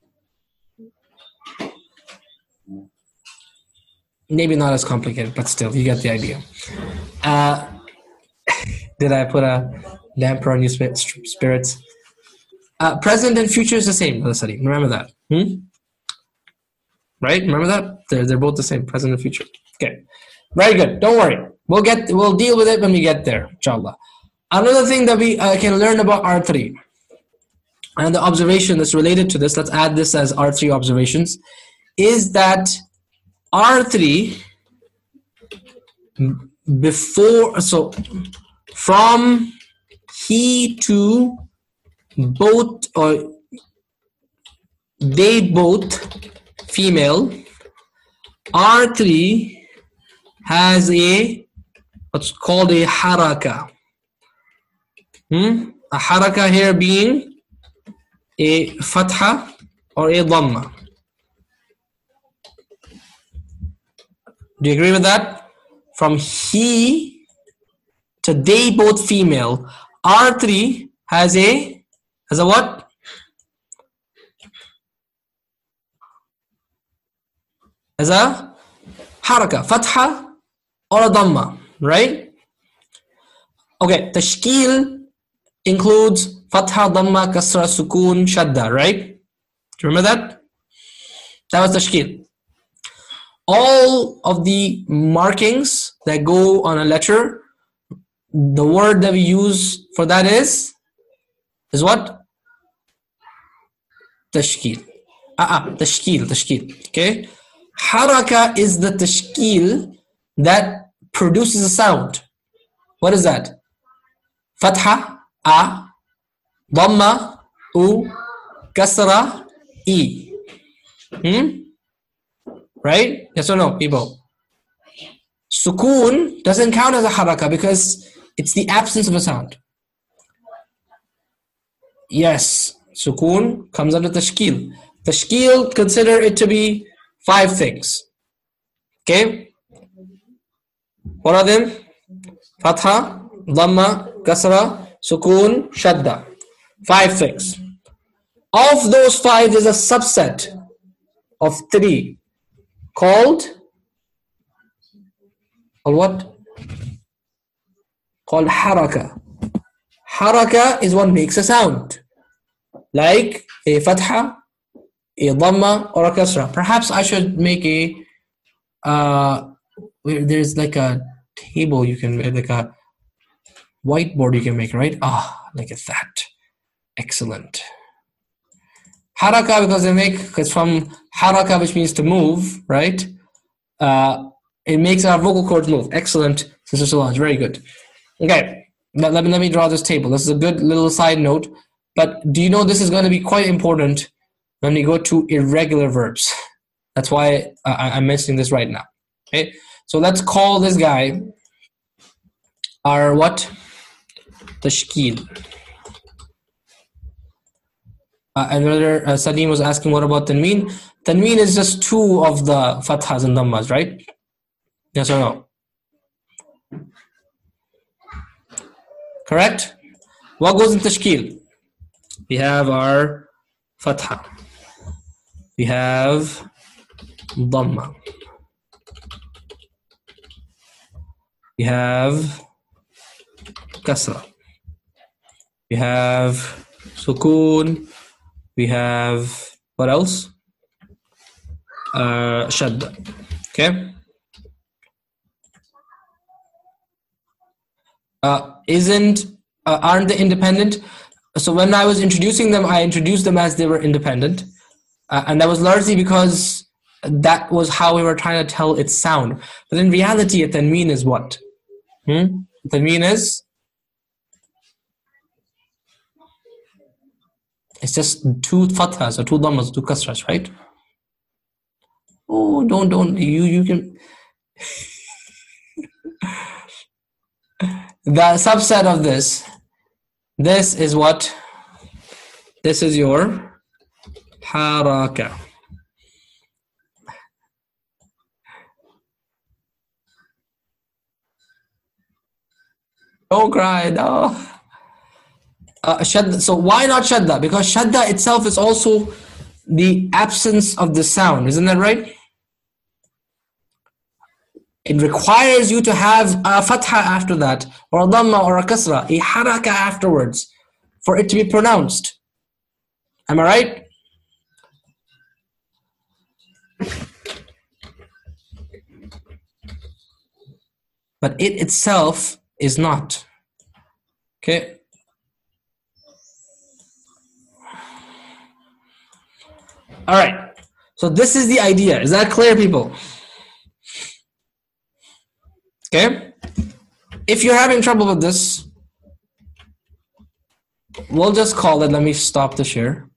Maybe not as complicated, but still, you get the idea. Uh, did I put a damper on your spirits? Uh, present and future is the same, Sadi. Remember that. Hmm? Right? Remember that? They're, they're both the same, present and future. Okay. Very good. Don't worry. We'll get we'll deal with it when we get there, inshallah. Another thing that we uh, can learn about R three, and the observation that's related to this, let's add this as R three observations, is that R three before, so from he to both, or they both female, R three has a what's called a haraka. Hmm? A haraka here being a fatha or a dhamma. Do you agree with that? From he to they both female, R three has a has a what? as a haraka, fatha or a dhamma, right? Okay, tashkil includes fatha, dhamma, kasra, sukun, shadda, right? Do you remember that? That was tashkil. All of the markings that go on a letter, the word that we use for that is is what? Tashkil. Ah, uh-uh, tashkil, tashkil. Okay. Haraka is the tashkil that produces a sound. What is that? Fatha, a, dhamma, u, kasra, e. Hmm? Right? Yes or no, people? Sukoon doesn't count as a haraka because it's the absence of a sound. Yes, sukoon comes under tashkil. Tashkil, consider it to be five things. Okay? What are them? Fatha, dhamma, kasra, sukoon, shadda. Five things. Of those five, there's a subset of three called called what? Called haraka. Haraka is what makes a sound, like a fatha, a dhamma, or a kasra. Perhaps I should make a uh, there's like a table you can, like a whiteboard you can make, right? Ah, oh, look at that. Excellent. Haraka, because they make, it's from haraka, which means to move, right? Uh, it makes our vocal cords move. Excellent, Sister Solange, very good. Okay, let, let, me, let me draw this table. This is a good little side note, but do you know this is going to be quite important when we go to irregular verbs? That's why I, I'm mentioning this right now. Okay, so let's call this guy our what? Tashkil. Uh, another uh, Salim was asking, what about tanween? Tanween is just two of the fathas and dhammas, right? Yes or no? Correct? What goes in tashkil? We have our fatha. We have dhamma. We have kasra. We have sukoon. We have, what else? Uh, shadda. Okay. Uh, isn't, uh, aren't they independent? So when I was introducing them, I introduced them as they were independent. Uh, and that was largely because that was how we were trying to tell its sound. But in reality, a tanween is what? Hmm? Tanween is? It's just two fathas or two dhammas, two kasras, right? Oh, don't, don't, you, you can. The subset of this, this is what? This is your haraka. Don't cry, no. Uh, shadda. So why not shadda? Because shadda itself is also the absence of the sound. Isn't that right? It requires you to have a fatha after that, or a dhamma or a kasra, a haraka afterwards, for it to be pronounced. Am I right? But it itself is not. Okay. All right. So this is the idea. Is that clear, people? Okay. If you're having trouble with this, we'll just call it. Let me stop the share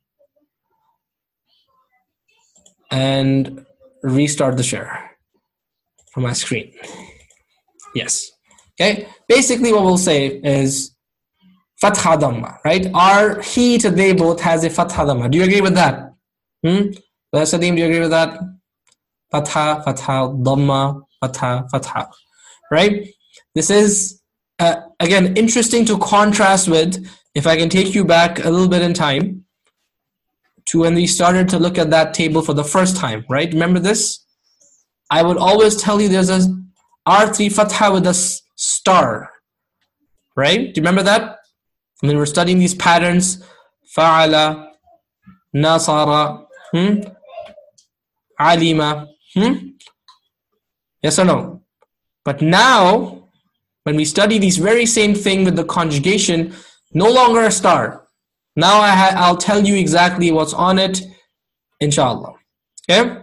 and restart the share from my screen. Yes. Okay. Basically, what we'll say is fatha dhamma, right? Our he to they both has a fatha dhamma. Do you agree with that? Hmm? Salim, do you agree with that? Fatha, fatha, dhamma, fatha, fatha. Right? This is, uh, again, interesting to contrast with, if I can take you back a little bit in time, to when we started to look at that table for the first time, right? Remember this? I would always tell you there's a R three fatha with a star. Right? Do you remember that? When we were studying these patterns, fa'ala, nasara, hmm? alima, hmm? Yes or no? But now, when we study these very same thing with the conjugation, no longer a star. Now I ha I'll tell you exactly what's on it, inshallah. Okay?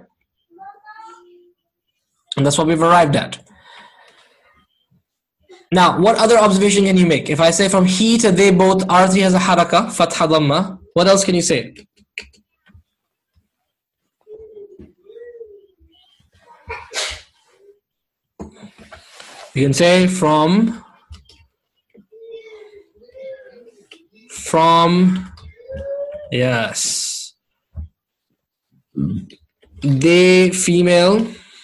And that's what we've arrived at. Now, what other observation can you make? If I say from he to they both, R three has a haraka, fatha dhamma, what else can you say? You can say from, from, yes, they female,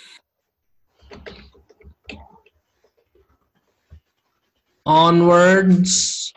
onwards,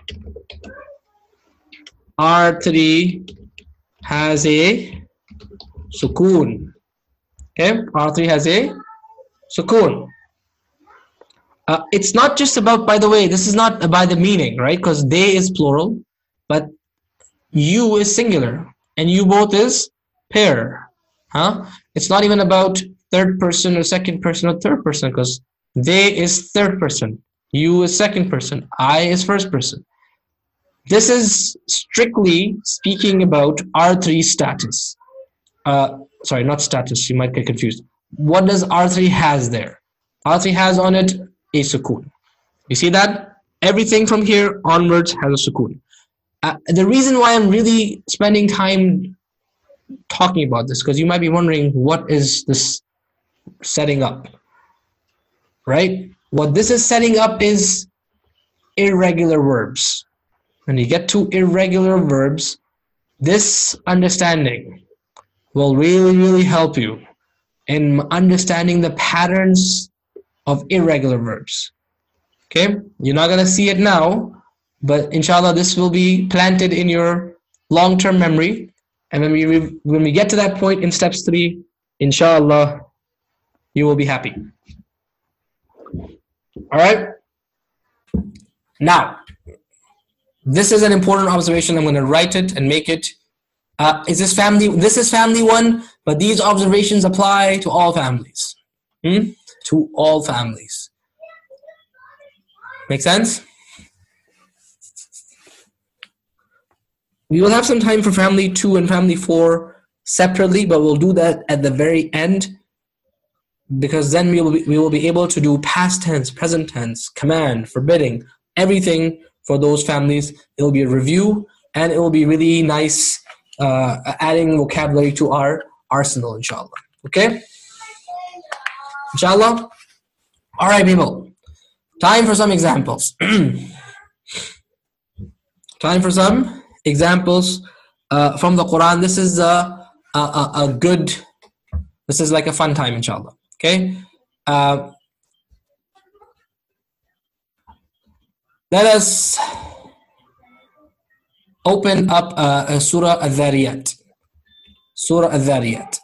R three has a sukoon. Okay, R three has a sukoon. Uh, it's not just about, by the way, this is not by the meaning, right? Because they is plural, but you is singular, and you both is pair. Huh? It's not even about third person or second person or third person, because they is third person, you is second person, I is first person. This is strictly speaking about R three status. Uh, sorry, not status, you might get confused. What does R three has there? R three has on it a sukoon. You see that? Everything from here onwards has a sukoon. Uh, the reason why I'm really spending time talking about this, because you might be wondering, what is this setting up? Right? What this is setting up is irregular verbs. When you get to irregular verbs, this understanding will really, really help you in understanding the patterns of irregular verbs. Okay? You're not going to see it now, but inshallah this will be planted in your long-term memory, and when we when we get to that point in steps three, inshallah you will be happy. All right? Now, this is an important observation. I'm going to write it and make it. Uh, is this family? This is family one, but these observations apply to all families. Hmm? To all families. Make sense? We will have some time for family two and family four separately, but we'll do that at the very end, because then we will be, we will be able to do past tense, present tense, command, forbidding, everything for those families. It will be a review, and it will be really nice uh, adding vocabulary to our arsenal, inshallah. Okay? Inshallah? All right, people. Time for some examples. Time for some examples uh, from the Quran. This is a, a, a, a good, this is like a fun time, inshallah. Okay? Uh, let us open up uh, uh, Surah Al-Dhariyat. Surah Al-Dhariyat.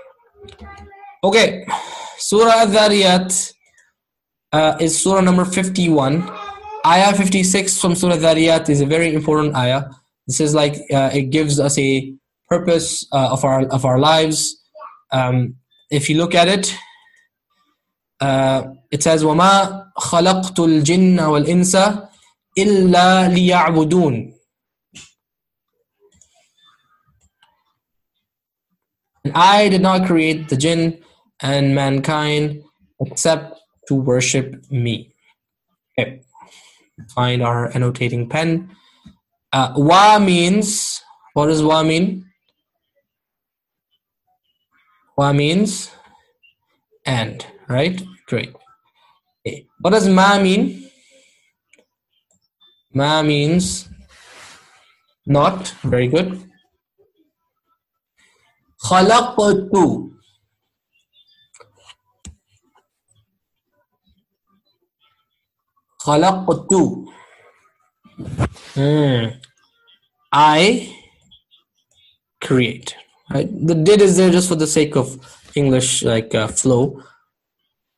Okay. Surah Al-Dhariyat uh, is surah number fifty-one. Ayah fifty-six from Surah Al-Dhariyat is a very important ayah. This is like, uh, it gives us a purpose uh, of our of our lives. Um, if you look at it, uh, it says, وَمَا خَلَقْتُ الْجِنَّ وَالْإِنسَ إِلَّا لِيَعْبُدُونَ. And I did not create the jinn and mankind except to worship me. Okay. Find our annotating pen. Uh, wa means, what does wa mean? Wa means and, right? Great. Okay. What does ma mean? Ma means not. Very good. Khalaqtu. Khalaqtu. Mm. I create. Right? The did is there just for the sake of English, like uh, flow.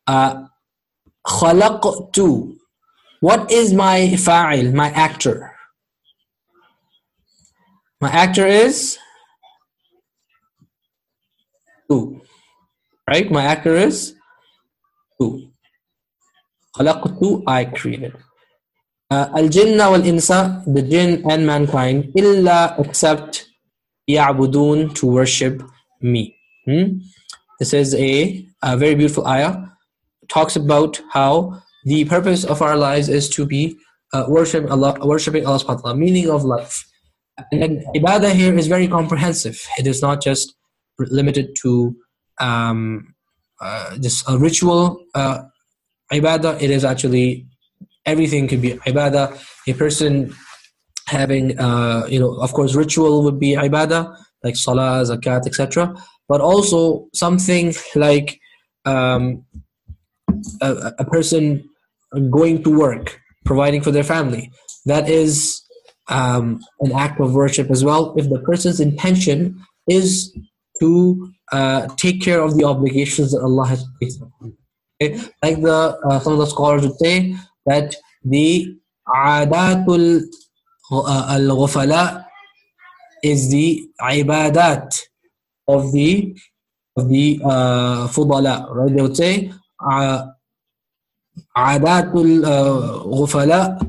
Uh, خلقت. What is my fa'il, my actor? My actor is tu. Right? My actor is tu. خلقت, I created. Al-jinna wal-insa, the jinn and mankind, illa, except ya'budun, to worship me. Hmm? This is a, a very beautiful ayah. It talks about how the purpose of our lives is to be uh, worshiping Allah, worshiping Allah subhanahu wa ta'ala, meaning of life. And then ibadah here is very comprehensive. It is not just limited to um, uh, just a ritual uh, ibadah. It is actually everything could be ibadah. A person having, uh, you know, of course, ritual would be ibadah, like salah, zakat, et cetera. But also something like um, a, a person going to work, providing for their family. That is um, an act of worship as well. If the person's intention is to uh, take care of the obligations that Allah has placed on him. Okay? Like the uh, some of the scholars would say that the adatul al-ghufala is the ibadat of the of the uh, fudala, right? They would say adatul ghufala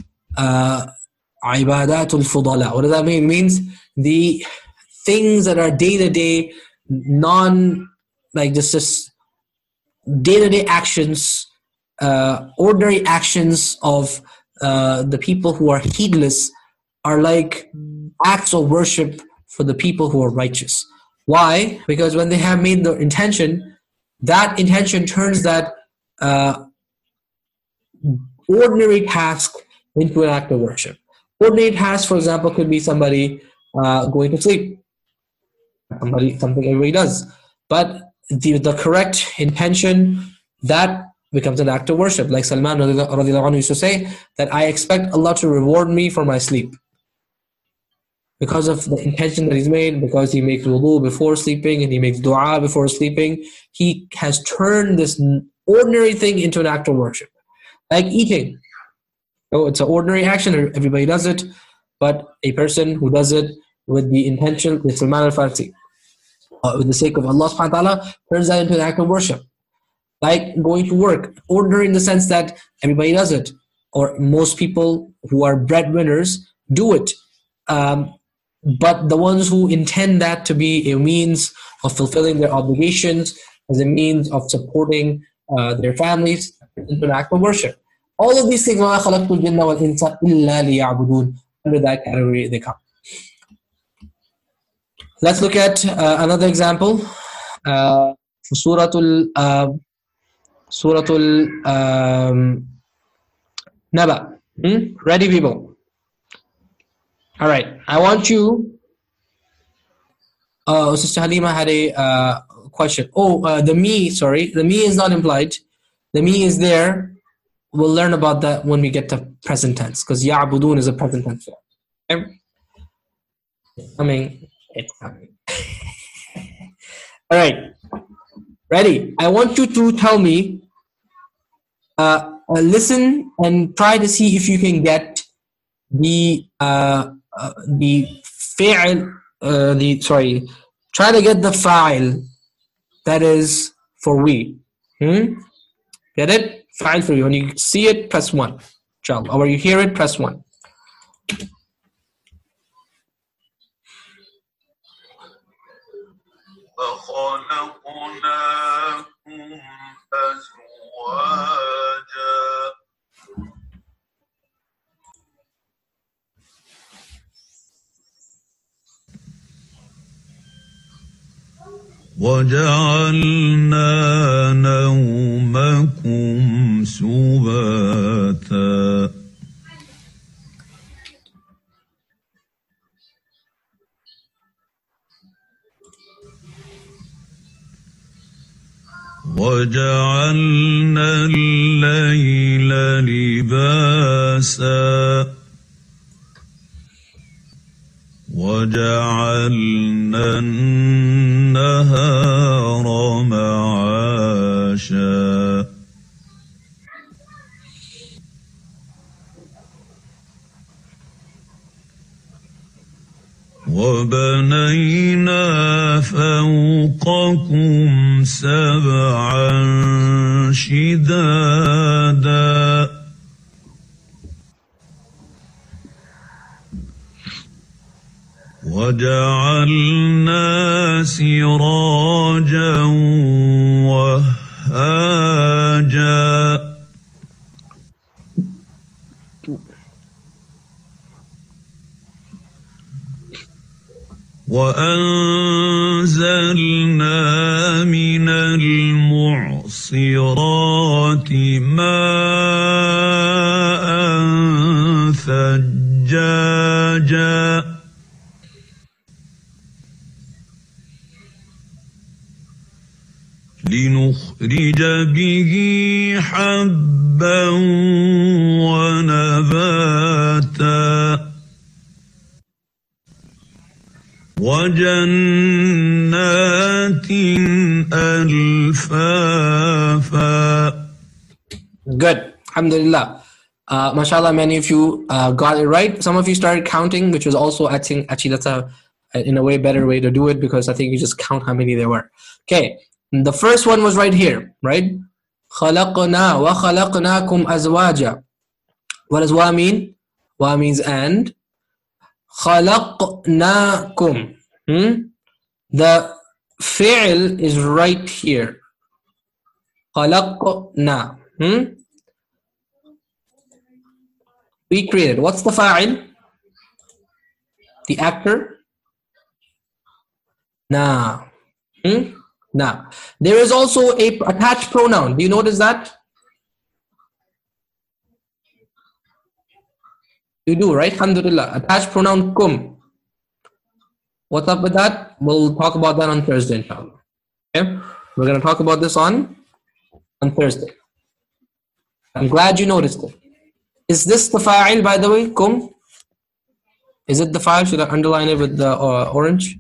ibadatul fudala. What does that mean? It means the things that are day to day, non like just just day to day actions, uh, ordinary actions of uh, the people who are heedless are like acts of worship for the people who are righteous. Why? Because when they have made the intention, that intention turns that uh, ordinary task into an act of worship. Ordinary task, for example, could be somebody uh, going to sleep. Somebody, something everybody does. But the, the correct intention, that becomes an act of worship. Like Salman radiallahu anhu used to say, that I expect Allah to reward me for my sleep. Because of the intention that he's made, because he makes wudu before sleeping and he makes dua before sleeping, he has turned this ordinary thing into an act of worship. Like eating. So it's an ordinary action, everybody does it, but a person who does it with the intention, with Salman al-Farsi, uh, with the sake of Allah subhanahu wa ta'ala, turns that into an act of worship. Like going to work, ordinary in the sense that everybody does it, or most people who are breadwinners do it. Um, but the ones who intend that to be a means of fulfilling their obligations, as a means of supporting uh, their families, into an act of worship. All of these things, under that category they come. Let's look at uh, another example. Uh, Suratul uh, Suratul um, Naba. Hmm? Ready, people? All right. I want you. Uh, Sister Halima had a uh, question. Oh, uh, the me. Sorry, the me is not implied. The me is there. We'll learn about that when we get to present tense, because ya'budun is a present tense form. Okay? It's coming. It's coming. All right. Ready? I want you to tell me, uh, uh, listen and try to see if you can get the, uh, uh, the fa'il, uh, the, sorry, try to get the fa'il that is for we. Hmm? Get it? Fa'il for you. When you see it, press one. Inshallah. Or when you hear it, press one. وَخَلَقْنَاكُمْ أَزْوَاجًا وَجَعَلْنَا نَوْمَكُمْ سُبَاتًا وَجَعَلْنَا اللَّيْلَ لِبَاسًا وَجَعَلْنَا النَّهَارَ مَعَاشًا وبنينا فوقكم سبعا شدادا وجعلنا سراجا وهاجا وأنزلنا من المعصرات ماء ثجاجا لنخرج به حبا ونباتا وجنات ألفافا. Good. Alhamdulillah. Uh, mashallah, many of you uh, got it right. Some of you started counting, which was also, I think, actually that's a, in a way, better way to do it, because I think you just count how many there were. Okay. The first one was right here, right? خَلَقْنَا وَخَلَقْنَاكُمْ أَزْوَاجًا. What does wa mean? Wa means and. خَلَقْنَاكُمْ. Hmm? The fi'l is right here. خَلَقْنَا. Hmm? We created. What's the fa'il? The actor? Na. Hmm? Now, there is also a attached pronoun. Do you notice that? You do, right? Alhamdulillah. Attached pronoun kum. What's up with that? We'll talk about that on Thursday, inshallah. Okay? We're going to talk about this on, on Thursday. I'm glad you noticed it. Is this the fa'il, by the way? Kum? Is it the fa'il? Should I underline it with the uh, orange?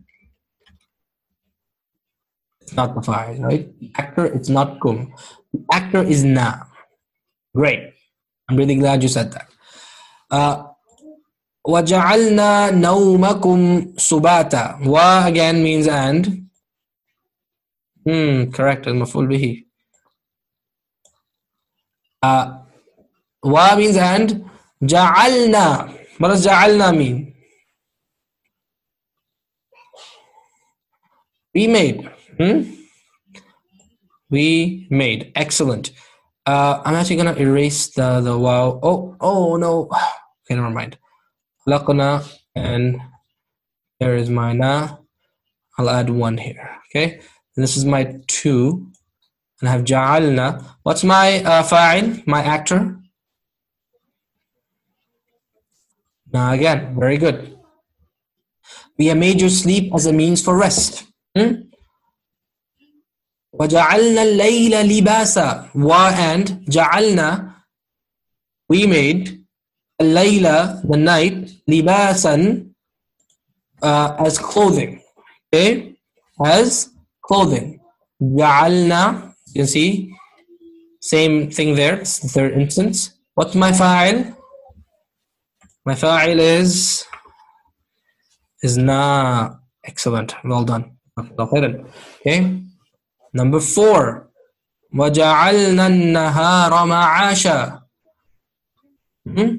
It's not the fa'il, right? The actor, it's not kum. The actor is na. Great. I'm really glad you said that. Uh, وَجَعَلْنَا نَوْمَكُمْ سُبَاتًا. Wa again means and. Hmm, correct. Al-maf'ul bihi. Uh, wa means and. جَعَلْنَا. What does جَعَلْنَا mean? We made. Hmm? We made. Excellent. Uh, I'm actually going to erase the, the wow. Oh, oh no. Okay, never mind. Laqna, and there is my na. I'll add one here. Okay. And this is my two. And I have ja'alna. What's my uh, fa'il? My actor? Na again. Very good. We have made your sleep as a means for rest. Hmm? وَجَعَلْنَا اللَّيْلَ لِبَاسًا. Wa and جَعَلْنَا. We made al-layla, the night, libasan, uh, as clothing. Okay? As clothing. جَعَلْنَا. You see? Same thing there. It's the third instance. What's my fa'il? My fa'il is is na. Excellent. Well done. Okay. Number four. وَجَعَلْنَا النَّهَارَ مَعَاشًا. Hmm?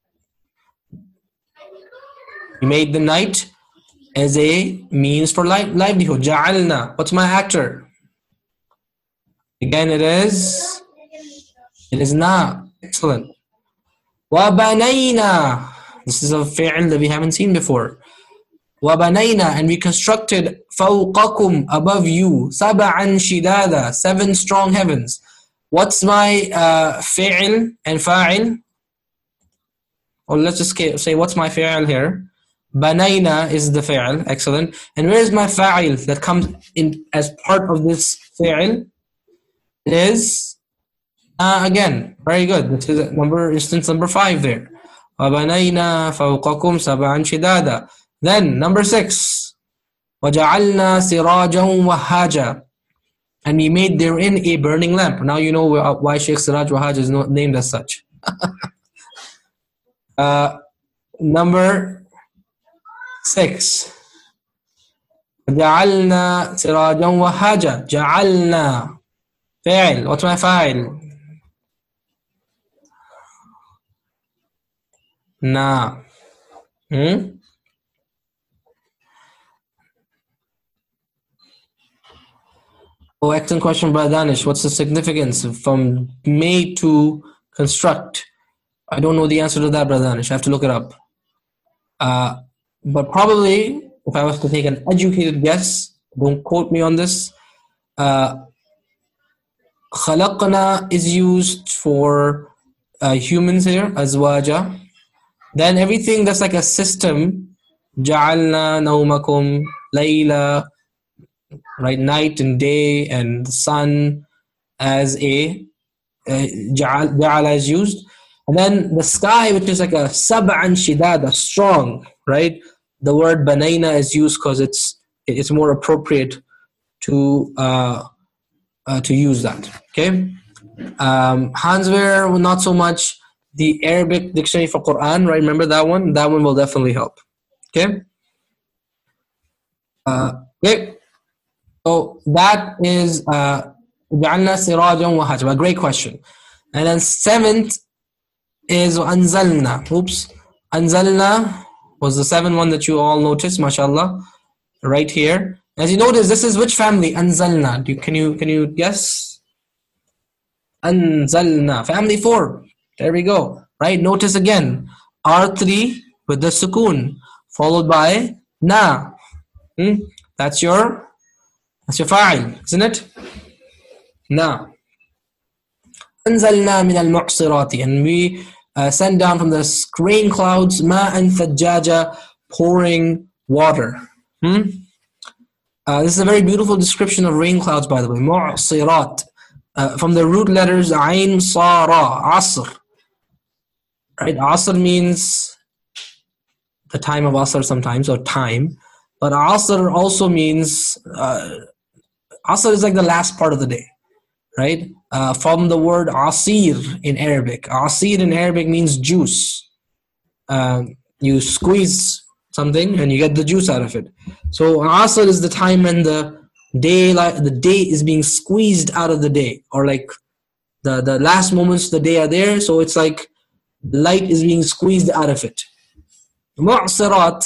We made the night as a means for li livelihood. جَعَلْنَا. What's my actor? Again, it is it is na. Excellent. وَبَنَيْنَا. This is a fi'l that we haven't seen before. وَبَنَيْنَا. And we constructed فَوْقَكُمْ, above you, سَبْعًا شِدَادًا, seven strong heavens. What's my uh, fi'l and fa'il? Or let's just say, what's my fi'l here? Banayna is the fi'l. Excellent. And where is my fa'il that comes in as part of this fi'l? It is uh, again. Very good. This is number instance number five there. وَبَنَيْنَا فَوْقَكُمْ سَبْعًا شِدَادًا. Then number six. وَجَعَلْنَا سِرَاجًا وَهَّاجًا. And we made therein a burning lamp. Now you know why Sheikh Siraj Wahhaj is not named as such. uh, number six. جعلنا سراجا وهاجا. جعلنا فاعل. What's my فاعل? Na. Hmm? Oh, excellent question, Brother Danish. What's the significance from made to construct? I don't know the answer to that, Brother Danish. I have to look it up. Uh, but probably, if I was to take an educated guess, don't quote me on this, uh, خلقنا is used for uh, humans here, azwaja. Then everything that's like a system, جعلنا نومكم ليلة, right, night and day, and the sun as a uh, جعل is used. And then the sky, which is like a sab'an shidada, strong, right? The word banayna is used because it's it's more appropriate to uh, uh, to use that. Okay, um, Hanswehr, not so much. The Arabic dictionary for Quran, right? Remember that one? That one will definitely help. Okay. Uh, okay. So that is uh, جعلنا سراجا وهاجا. A great question. And then seventh is anzalna. Oops. Anzalna was the seventh one that you all noticed, mashallah, right here. As you notice, this is which family? Anzalna. Do you, can you can you guess? Anzalna. Family four. There we go. Right? Notice again. R three with the sukoon, followed by na. Hmm? That's your that's your fa'il, isn't it? Na. Anzalna min al-mu'sirati. And we uh, send down from the rain clouds ma'an thajjaja, pouring water. Hmm? Uh, this is a very beautiful description of rain clouds, by the way. Mu'sirat. Uh, from the root letters ayn, sara, asr. Right? Asr means the time of asr sometimes, or time. But asr also means, uh, asr is like the last part of the day. Right? Uh, from the word asir in Arabic. Asir in Arabic means juice. Uh, you squeeze something and you get the juice out of it. So asr is the time when the day, like the day is being squeezed out of the day, or like the the last moments of the day are there. So it's like light is being squeezed out of it. Mu'sirat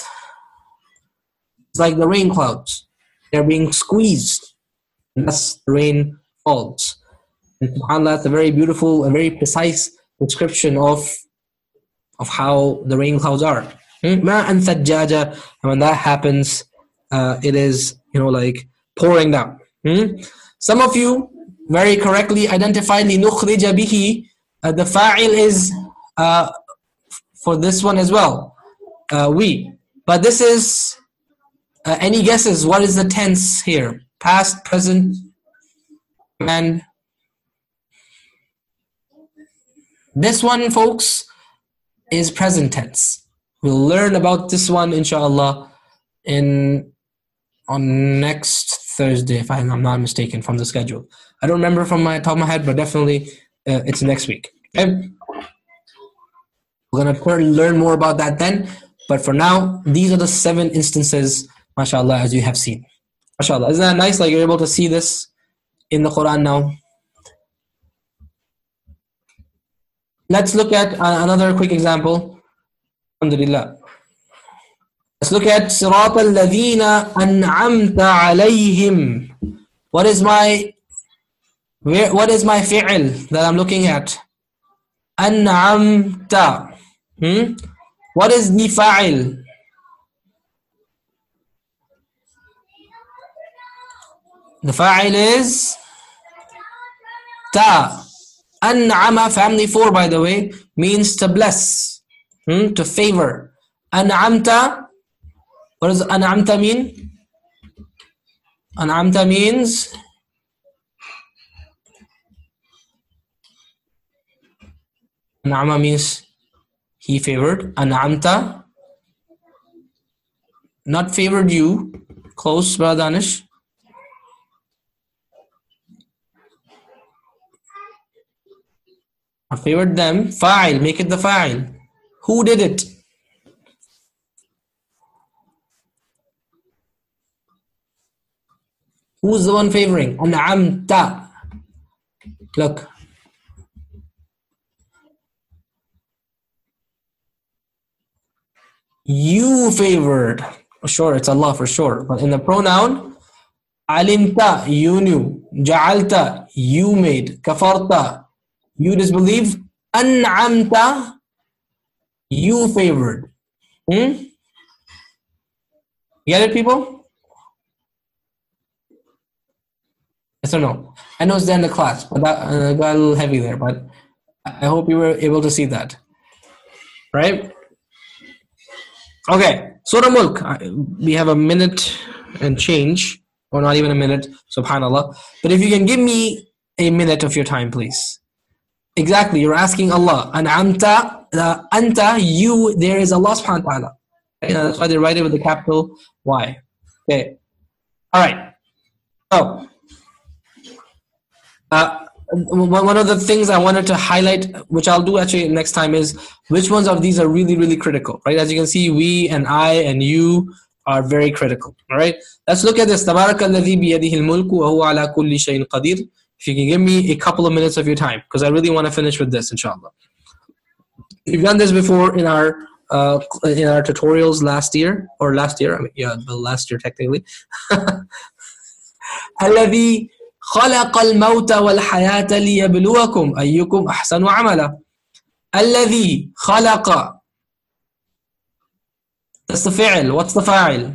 is like the rain clouds. They're being squeezed, and thus the rain falls. And subhanAllah, it's a very beautiful and very precise description of of how the rain clouds are. Ma'an thajjaja, and when that happens, uh, it is, you know, like pouring down. Hmm? Some of you very correctly identified لِنُخْرِجَ بِهِ. Uh, the fa'il is uh, for this one as well. Uh, we. But this is, uh, any guesses? What is the tense here? Past, present, and this one, folks, is present tense. We'll learn about this one, inshallah, in on next Thursday, if I'm not mistaken, from the schedule. I don't remember from my top of my head, but definitely uh, it's next week. Okay? We're going to learn more about that then. But for now, these are the seven instances, mashallah, as you have seen. Mashallah. Isn't that nice? Like you're able to see this in the Quran now. Let's look at uh, another quick example. Alhamdulillah. Let's look at صراط الذين أنعمت عليهم. What is my where, what is my fi'l that I'm looking at? أنعمت. Hmm? What is the fa'il? The fa'il is ta. An'ama, family four, by the way, means to bless, hmm? to favor. An'amta, what does an'amta mean? An'amta means an'ama means he favored. An'amta, not favored you. Close, Brother Danish. I favored them. Fa'il, make it the fa'il. Who did it? Who's the one favoring? An'amta. Look. You favored. Sure, it's Allah for sure. But in the pronoun, alimta, you knew. Ja'alta, you made. Kafarta, you disbelieve. An'amta, you favored. Hmm? Get it, people? Yes or no? I know it's there in the class, but that uh, got a little heavy there. But I hope you were able to see that. Right? Okay. Surah Mulk. We have a minute and change, or not even a minute, subhanallah. But if you can give me a minute of your time, please. Exactly, you're asking Allah. An'amta, uh, anta, you, there is Allah subhanahu wa ta'ala. Okay, that's why they write it with the capital Y. Okay. Alright. So, uh, one of the things I wanted to highlight, which I'll do actually next time, is which ones of these are really, really critical, right? As you can see, we and I and you are very critical, all right? Let's look at this. تَبَارَكَ الَّذِي بِيَدِهِ الْمُلْكُ وَهُوَ عَلَى كُلِّ شَيْءٍ قَدِيرٌ. If you can give me a couple of minutes of your time, because I really want to finish with this, inshallah. We've done this before in our uh, in our tutorials last year, or last year, I mean, yeah, the last year technically. الذي خلق الموت والحياة ليبلوكم أيكم أحسن عملا. الذي خلق. That's the فعل. What's the فاعل?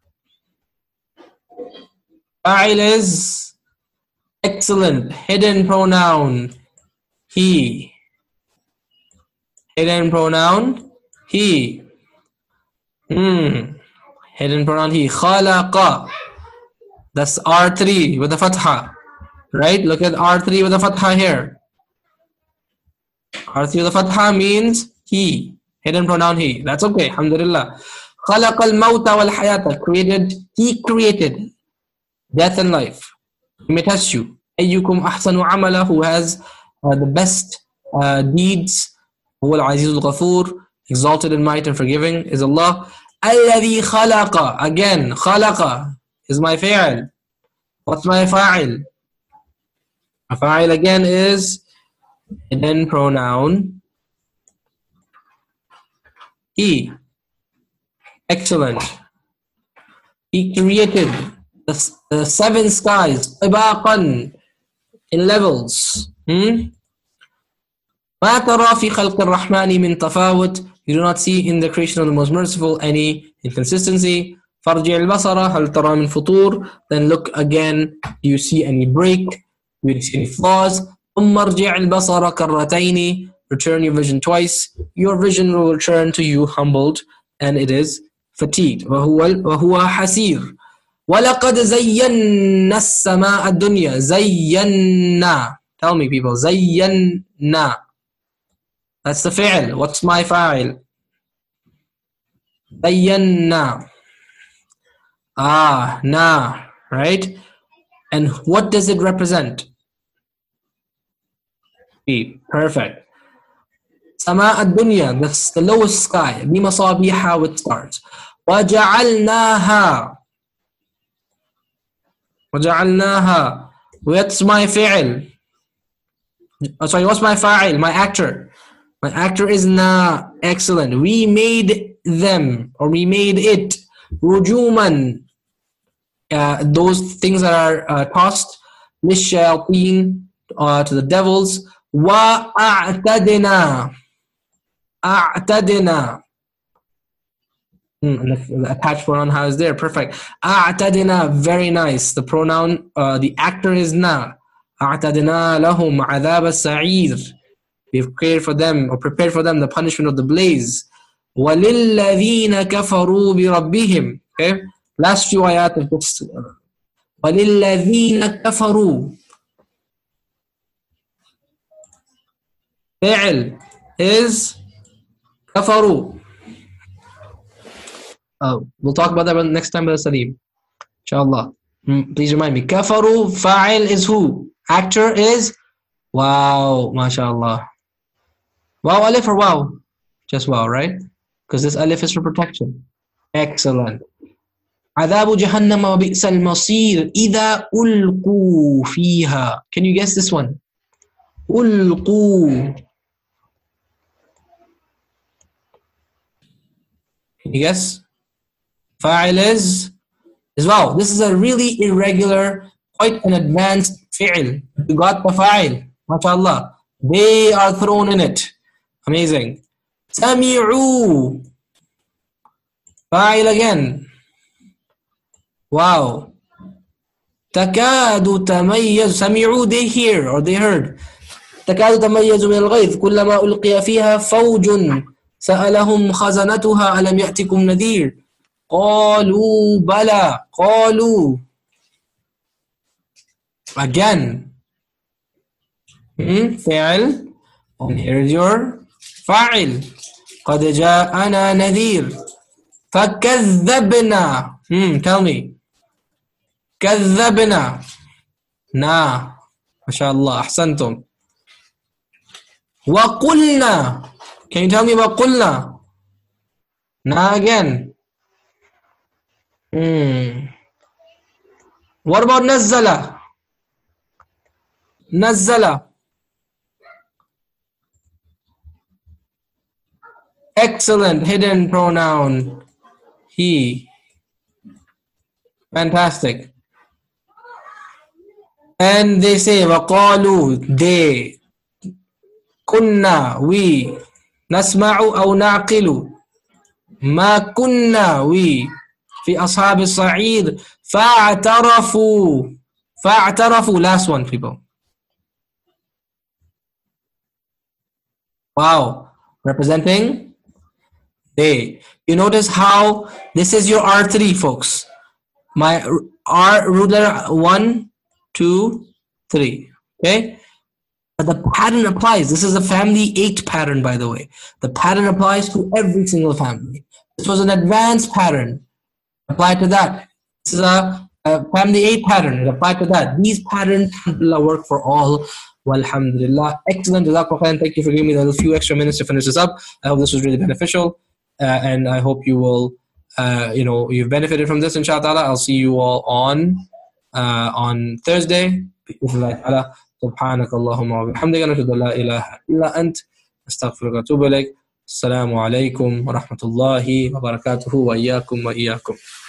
فاعل is excellent. Hidden pronoun. He. Hidden pronoun. He. Hmm. Hidden pronoun he. خلق. That's R three with a fatha. Right? Look at R three with a fatha here. R three with a fatha means he. Hidden pronoun he. That's okay. Alhamdulillah. خلق الموت والحياة. Created. He created death and life. He may test you. أيكم أحسن عملا. Who has uh, the best uh, deeds. هو العزيز الغفور. Exalted in might and forgiving is Allah. الذي خلق. Again, خلق is my فاعل. What's my فاعل? My فاعل again is hidden pronoun he. Excellent. He created the, the seven skies طباقا, in levels. Hmm? ما ترى في خلق الرحمن من تفاوت. You do not see in the creation of the Most Merciful any inconsistency. فارجع البصر هل ترى من فطور. Then look again. Do you see any break? Do you see any flaws? ثم ارجع البصر كرتين. Return your vision twice. Your vision will return to you humbled, and it is fatigued. وهو وهو حسير. ولقد زينا السماء الدنيا. زينا. Tell me, people. زينا. That's the فعل. What's my فاعل? زينا. Ah, na, right? And what does it represent? B. Perfect. Sama ad-dunya, that's the lowest sky. بمصابيح with stars. وجعلناها. وجعلناها. What's my فعل? Oh, sorry, what's my فاعل? My actor. My actor is na. Excellent. We made them, or we made it. Rujuman. Uh, those things that are uh, tossed. Lishayateen, uh, to the devils. Wa a'tadina. A'tadina. Mm, the, the attached pronoun how is there? Perfect. A'tadina. Very nice. The pronoun, uh, the actor is na. A'tadina lahum adhab as-sa'ir. We've prepared for them, or prepared for them, the punishment of the blaze. وَلِلَّذِينَ كَفَرُوا بِرَبِّهِمْ. Okay? Last few ayat of this. وَلِلَّذِينَ كَفَرُوا. فعل is كفروا. Oh, we'll talk about that next time, Brother Salim. Inshallah. Mm, please remind me. كفروا, fa'il is who? Actor is? Wow, mashallah. Wow, alif or wow? Just wow, right? Because this alif is for protection. Excellent. عذاب جهنم وبئس المصير إذا ألقوا فيها. Can you guess this one? ألقوا. Can you guess? فاعل is is wow. This is a really irregular, quite an advanced fi'l. You got the fa'il. MashaAllah. They are thrown in it. Amazing. Sami'u. Fa'il again. Wow. تكاد تميز. سمعوا, they hear or they heard. تكاد تميز من الغيظ كلما ألقي فيها فوج سألهم خزنتها ألم يأتكم نذير قالوا بلى. قالوا. Again. Hmm? فعل. And here is your فاعل. قد جاءنا نذير فكذبنا. Hmm, tell me. كذبنا. نا. ما شاء الله. أحسنتم. وقلنا. Can you tell me وقلنا? Na again. Hmm. What about نزل? نزل. Excellent. Hidden pronoun. He. Fantastic. And they say وقالوا, they. كنا, we. نسمع أو نعقل. ما كنا, we. في أصحاب الصعيد فاعترفوا. فاعترفوا. Last one, people. Wow. Representing they. You notice how this is your R three, folks. My R ruler one, two, three. Okay? But the pattern applies. This is a family eight pattern, by the way. The pattern applies to every single family. This was an advanced pattern. Apply to that. This is a, a family eight pattern. It applied to that. These patterns work for all. Walhamdulillah. Excellent. Thank you for giving me a few extra minutes to finish this up. I hope this was really beneficial. Uh, and I hope you will, uh, you know, you've benefited from this, inshallah. I'll see you all on, uh, on Thursday. سبحانك اللهم وبحمدك نشهد أن لا إله إلا أنت أستغفرك وأتوب إليك. السلام عليكم ورحمة الله وبركاته وإياكم وإياكم.